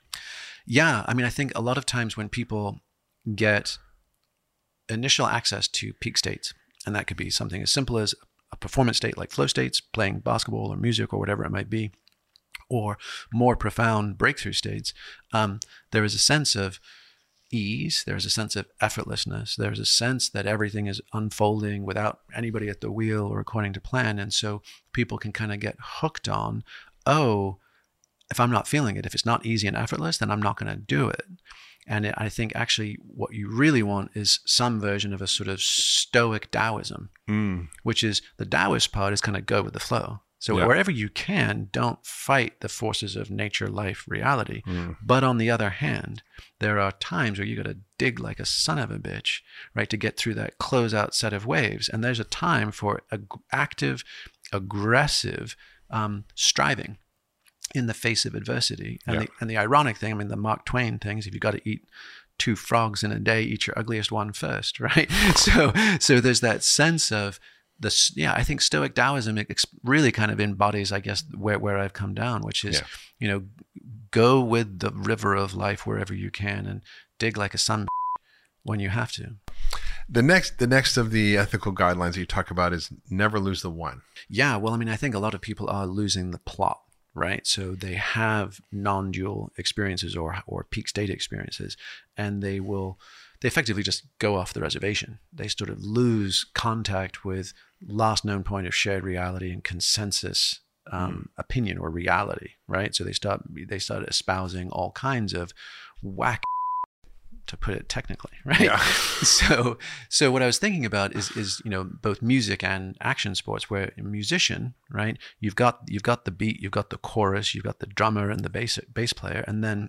B: Yeah. I mean, I think a lot of times when people get initial access to peak states, and that could be something as simple as a performance state like flow states, playing basketball or music or whatever it might be, or more profound breakthrough states, um, there is a sense of ease, there's a sense of effortlessness, there's a sense that everything is unfolding without anybody at the wheel or according to plan. And so people can kind of get hooked on, oh, if I'm not feeling it, if it's not easy and effortless, then I'm not going to do it. And it, I think actually what you really want is some version of a sort of stoic Taoism, mm. which is the Taoist part is kind of go with the flow. So yeah. wherever you can, don't fight the forces of nature, life, reality. Mm. But on the other hand, there are times where you got to dig like a son of a bitch, right, to get through that closeout set of waves. And there's a time for ag- active, aggressive um, striving in the face of adversity. And, yeah. the, and the ironic thing, I mean, the Mark Twain things, if you got to eat two frogs in a day, eat your ugliest one first, right? so, so there's that sense of, The, yeah, I think Stoic Taoism really kind of embodies, I guess, where, where I've come down, which is, yeah. you know, go with the river of life wherever you can and dig like a sun when you have to.
C: The next, the next of the ethical guidelines that you talk about is never lose the one.
B: Yeah, well, I mean, I think a lot of people are losing the plot, right? So they have non-dual experiences or or peak state experiences, and they will... they effectively just go off the reservation. They sort of lose contact with last known point of shared reality and consensus um, mm. opinion or reality, right? So they start they start espousing all kinds of whack, to put it technically, right?
C: Yeah.
B: so, so what I was thinking about is, is, you know, both music and action sports, where a musician, right, you've got, you've got the beat, you've got the chorus, you've got the drummer and the bass, bass player, and then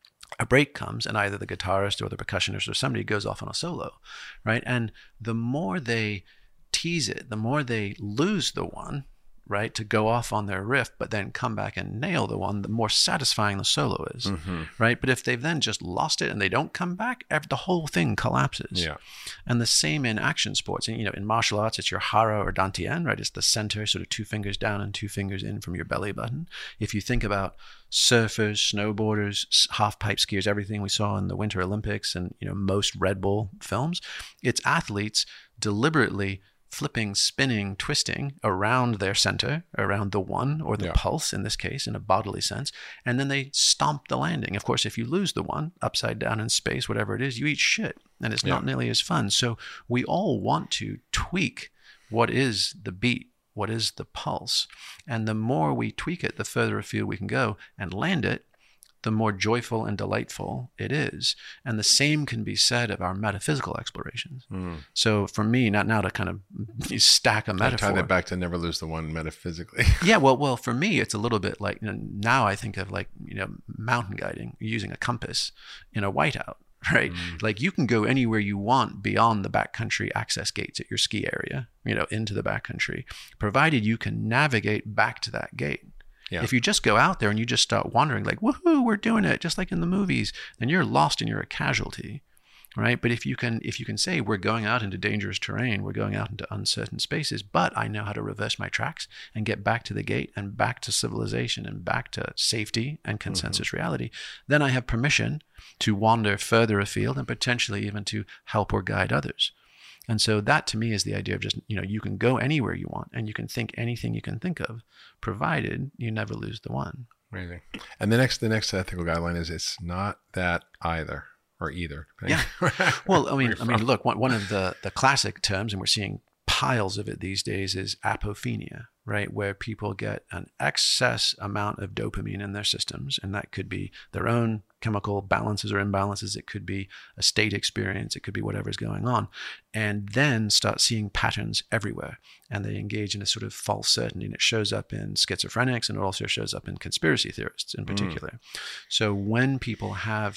B: a break comes and either the guitarist or the percussionist or somebody goes off on a solo, right? And the more they tease it, the more they lose the one, right, to go off on their riff, but then come back and nail the one, the more satisfying the solo is, mm-hmm. right? But if they've then just lost it and they don't come back, the whole thing collapses.
C: Yeah.
B: And the same in action sports. And, you know, in martial arts, it's your hara or dantian, right? It's the center, sort of two fingers down and two fingers in from your belly button. If you think about surfers, snowboarders, half pipe skiers, everything we saw in the Winter Olympics and, you know, most Red Bull films, it's athletes deliberately flipping, spinning, twisting around their center, around the one or the
C: yeah.
B: pulse in this case, in a bodily sense, and then they stomp the landing. Of course, if you lose the one upside down in space, whatever it is, you eat shit, and it's yeah. not nearly as fun. So we all want to tweak what is the beat, what is the pulse, and the more we tweak it, the further afield we can go and land it, the more joyful and delightful it is. And the same can be said of our metaphysical explorations. Mm. So for me, not now to kind of stack a metaphor.
C: Tie that back to never lose the one metaphysically.
B: yeah, well, well, for me, it's a little bit like, you know, now I think of like, you know, mountain guiding, using a compass in a whiteout, right? Mm. Like you can go anywhere you want beyond the backcountry access gates at your ski area, you know, into the backcountry, provided you can navigate back to that gate. Yeah. If you just go out there and you just start wandering like, woohoo, we're doing it, just like in the movies, then you're lost and you're a casualty, right? But if you can if you can say, we're going out into dangerous terrain, we're going out into uncertain spaces, but I know how to reverse my tracks and get back to the gate and back to civilization and back to safety and consensus mm-hmm. reality, then I have permission to wander further afield and potentially even to help or guide others. And so that to me is the idea of just, you know, you can go anywhere you want and you can think anything you can think of, provided you never lose the one.
C: Amazing. And the next, the next ethical guideline is it's not that either or either.
B: Yeah. Well, I mean, I mean, look, one, one of the, the classic terms, and we're seeing piles of it these days, is apophenia, right? Where people get an excess amount of dopamine in their systems. And that could be their own chemical balances or imbalances. It could be a state experience. It could be whatever's going on. And then start seeing patterns everywhere. And they engage in a sort of false certainty. And it shows up in schizophrenics, and it also shows up in conspiracy theorists in particular. Mm. So when people have,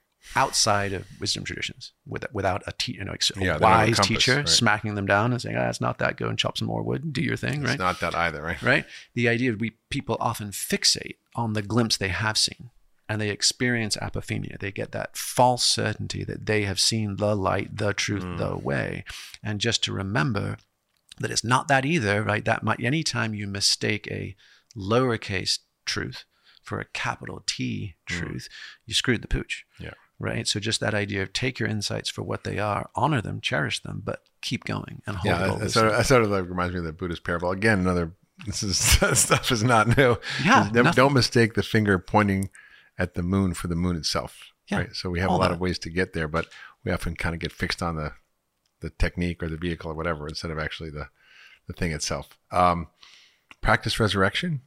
B: outside of wisdom traditions, with, without a, te- you know, a yeah, wise compass, teacher right. smacking them down and saying, ah, it's not that, go and chop some more wood, do your thing,
C: it's
B: right?
C: It's not that either, right?
B: Right? The idea we people often fixate on the glimpse they have seen, and they experience apophenia. They get that false certainty that they have seen the light, the truth, mm. the way. And just to remember that it's not that either, right? That might, anytime you mistake a lowercase truth for a capital T truth, mm. you screwed the pooch.
C: Yeah.
B: Right. So just that idea of take your insights for what they are, honor them, cherish them, but keep going and hold
C: yeah,
B: it all.
C: Yeah, sort of, sort of like reminds me of the Buddhist parable. Again, another, this is stuff is not new.
B: Yeah.
C: Don't, don't mistake the finger pointing at the moon for the moon itself.
B: Yeah,
C: right. So we have a lot that. of ways to get there, but we often kind of get fixed on the, the technique or the vehicle or whatever, instead of actually the, the thing itself. Um, practice resurrection.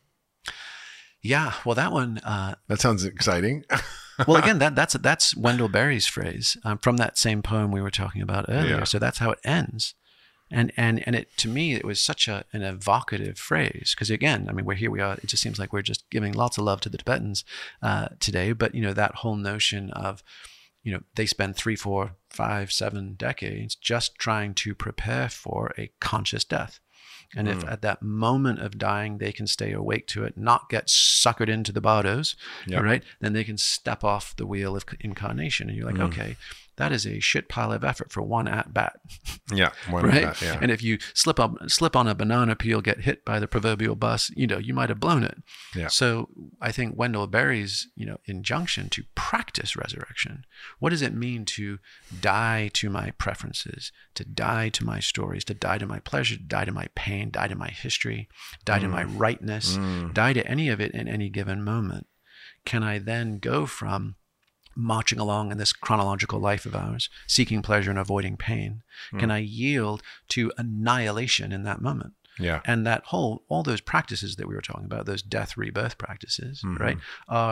B: Yeah. Well, that one, uh,
C: that sounds exciting.
B: Well, again, that that's that's Wendell Berry's phrase um, from that same poem we were talking about earlier. Yeah. So that's how it ends, and and and it to me it was such a an evocative phrase, because again, I mean, we're here we are. It just seems like we're just giving lots of love to the Tibetans uh, today, but you know that whole notion of, you know, they spend three, four, five, seven decades just trying to prepare for a conscious death. And mm. if at that moment of dying, they can stay awake to it, not get suckered into the bardos, yep. right? Then they can step off the wheel of incarnation. And you're like, mm. okay, that is a shit pile of effort for one at bat.
C: Yeah, one
B: right?
C: at bat, yeah.
B: And if you slip up, slip on a banana peel, get hit by the proverbial bus, you know, you might have blown it.
C: Yeah.
B: So I think Wendell Berry's, you know, injunction to practice resurrection. What does it mean to die to my preferences, to die to my stories, to die to my pleasure, to die to my pain, die to my history, die mm. to my rightness, mm. die to any of it in any given moment? Can I then go from marching along in this chronological life of ours, seeking pleasure and avoiding pain? Mm. Can I yield to annihilation in that moment?
C: Yeah.
B: And that whole, all those practices that we were talking about, those death rebirth practices, mm-hmm. right, are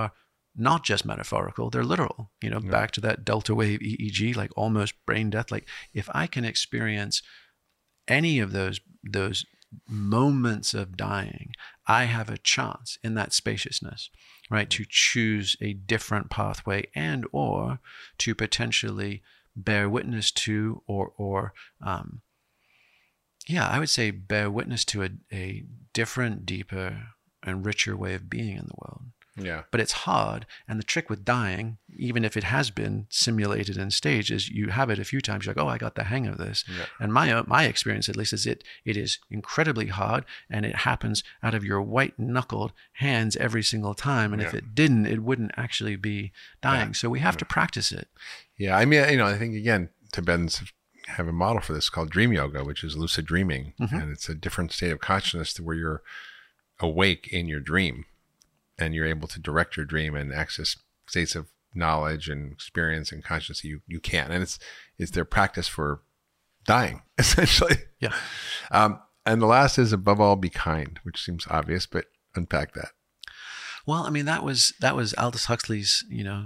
B: not just metaphorical, they're literal, you know,
C: Yeah.
B: back to that delta wave E E G, like almost brain death. Like if I can experience any of those, those moments of dying, I have a chance in that spaciousness, right, to choose a different pathway and or to potentially bear witness to or, or um, yeah, I would say bear witness to a, a different, deeper, and richer way of being in the world.
C: Yeah.
B: But it's hard. And the trick with dying, even if it has been simulated and staged, is you have it a few times. You're like, oh, I got the hang of this.
C: Yeah.
B: And my my experience, at least, is it it is incredibly hard, and it happens out of your white-knuckled hands every single time. And
C: Yeah.
B: if it didn't, it wouldn't actually be dying.
C: Yeah.
B: So we have to practice it.
C: Yeah. I mean, you know, I think, again, Tibetans have a model for this called dream yoga, which is lucid dreaming.
B: Mm-hmm.
C: And it's a different state of consciousness to where you're awake in your dream and you're able to direct your dream and access states of knowledge and experience and consciousness you, you can. And it's, it's their practice for dying, essentially.
B: Yeah.
C: Um, and the last is above all, be kind, which seems obvious, but unpack that.
B: Well, I mean, that was that was Aldous Huxley's, you know,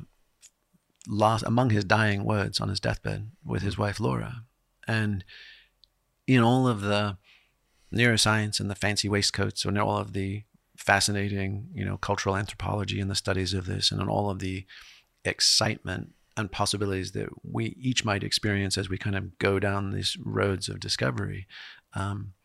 B: last among his dying words on his deathbed with his wife Laura. And in all of the neuroscience and the fancy waistcoats and all of the fascinating, you know, cultural anthropology and the studies of this, and on all of the excitement and possibilities that we each might experience as we kind of go down these roads of discovery, um,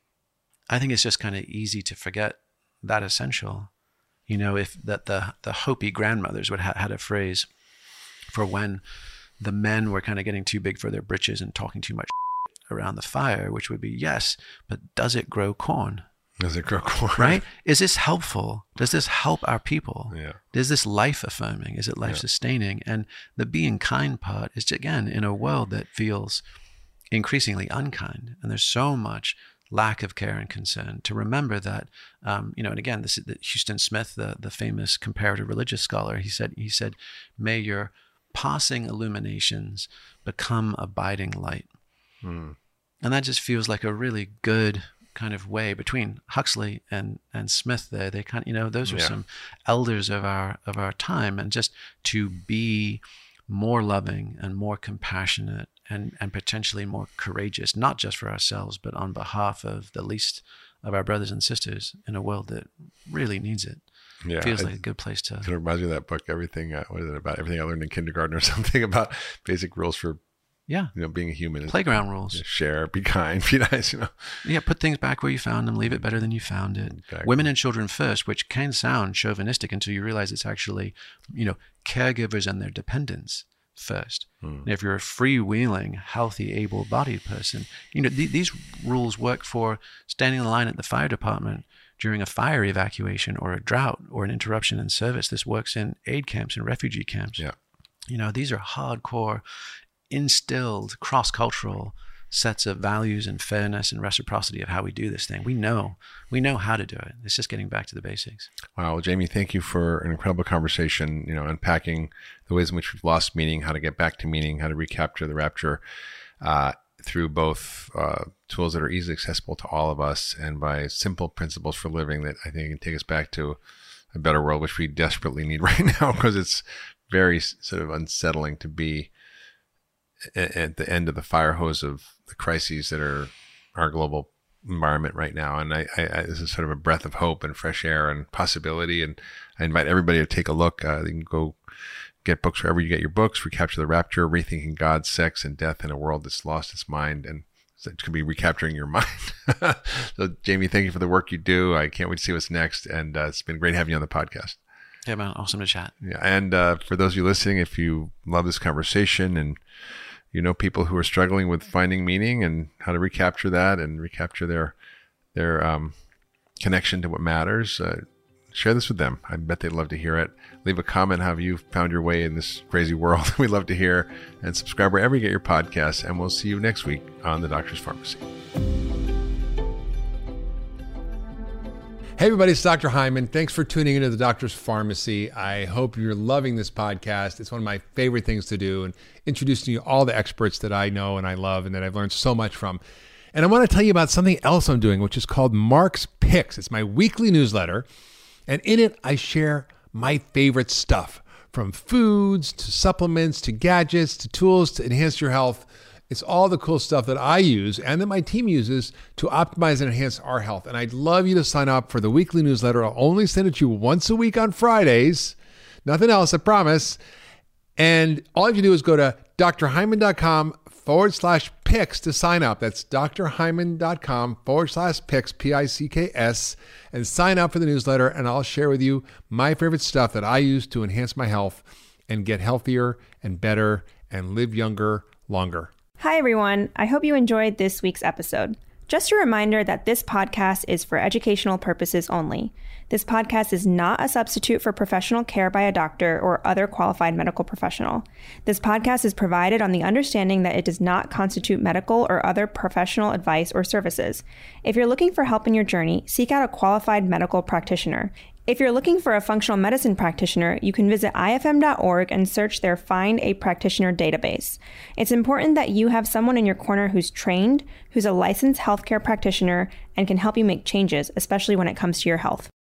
B: I think it's just kind of easy to forget that essential. You know, if that the the Hopi grandmothers would ha- had a phrase for when the men were kind of getting too big for their britches and talking too much around the fire, which would be, yes, but does it grow corn?
C: Does it grow corn?
B: Right? Is this helpful? Does this help our people?
C: Yeah.
B: Is this life affirming? Is it life sustaining? And the being kind part is, again, in a world that feels increasingly unkind, and there's so much lack of care and concern, to remember that, um, you know, and again, this is the, Huston Smith, the, the famous comparative religious scholar, he said, he said, may your passing illuminations become abiding light.
C: Hmm.
B: And that just feels like a really good kind of way between Huxley and, and Smith there. They kind of, you know, those are
C: Yeah.
B: some elders of our, of our time, and just to be more loving and more compassionate and, and potentially more courageous, not just for ourselves, but on behalf of the least of our brothers and sisters in a world that really needs it.
C: Yeah.
B: Feels
C: I-
B: like a good place to.
C: It reminds me of that book, Everything, uh, what is it about? Everything I Learned in Kindergarten or something about basic rules for,
B: Yeah.
C: you know, being a human.
B: Playground rules.
C: Share, be kind, be nice, you know.
B: Yeah, put things back where you found them, leave it better than you found it.
C: Exactly.
B: Women and children first, which can sound chauvinistic until you realize it's actually, you know, caregivers and their dependents first.
C: Hmm.
B: And if you're a freewheeling, healthy, able-bodied person, you know, th- these rules work for standing in line at the fire department during a fire evacuation or a drought or an interruption in service. This works in aid camps and refugee camps.
C: Yeah.
B: You know, these are hardcore, instilled, cross-cultural sets of values and fairness and reciprocity of how we do this thing. We know, we know how to do it. It's just getting back to the basics.
C: Wow. Well, Jamie, thank you for an incredible conversation, you know, unpacking the ways in which we've lost meaning, how to get back to meaning, how to recapture the rapture uh, through both uh, tools that are easily accessible to all of us and by simple principles for living that I think can take us back to a better world, which we desperately need right now, because it's very sort of unsettling to be at the end of the fire hose of the crises that are our global environment right now. And I, I, I this is sort of a breath of hope and fresh air and possibility. And I invite everybody to take a look. Uh, you can go get books wherever you get your books. Recapture the Rapture, Rethinking God, Sex, and Death in a World That's Lost Its Mind. And it could be recapturing your mind. So, Jamie, thank you for the work you do. I can't wait to see what's next. And uh, it's been great having you on the podcast.
B: Yeah, man, awesome to chat.
C: Yeah, and uh, for those of you listening, if you love this conversation and you know people who are struggling with finding meaning and how to recapture that and recapture their their um, connection to what matters, uh, share this with them. I bet they'd love to hear it. Leave a comment how you found your way in this crazy world. We'd love to hear. And subscribe wherever you get your podcasts. And we'll see you next week on The Doctor's Pharmacy. Hey everybody, it's Doctor Hyman. Thanks for tuning into The Doctor's Pharmacy. I hope you're loving this podcast. It's one of my favorite things to do, and introducing you all the experts that I know and I love and that I've learned so much from. And I want to tell you about something else I'm doing, which is called Mark's Picks. It's my weekly newsletter, and in it I share my favorite stuff, from foods to supplements to gadgets to tools to enhance your health. It's all the cool stuff that I use and that my team uses to optimize and enhance our health. And I'd love you to sign up for the weekly newsletter. I'll only send it to you once a week on Fridays. Nothing else, I promise. And all you have to do is go to drhyman.com forward slash picks to sign up. That's drhyman.com forward slash picks, P I C K S, and sign up for the newsletter. And I'll share with you my favorite stuff that I use to enhance my health and get healthier and better and live younger, longer.
D: Hi, everyone. I hope you enjoyed this week's episode. Just a reminder that this podcast is for educational purposes only. This podcast is not a substitute for professional care by a doctor or other qualified medical professional. This podcast is provided on the understanding that it does not constitute medical or other professional advice or services. If you're looking for help in your journey, seek out a qualified medical practitioner. If you're looking for a functional medicine practitioner, you can visit I F M dot org and search their Find a Practitioner database. It's important that you have someone in your corner who's trained, who's a licensed healthcare practitioner, and can help you make changes, especially when it comes to your health.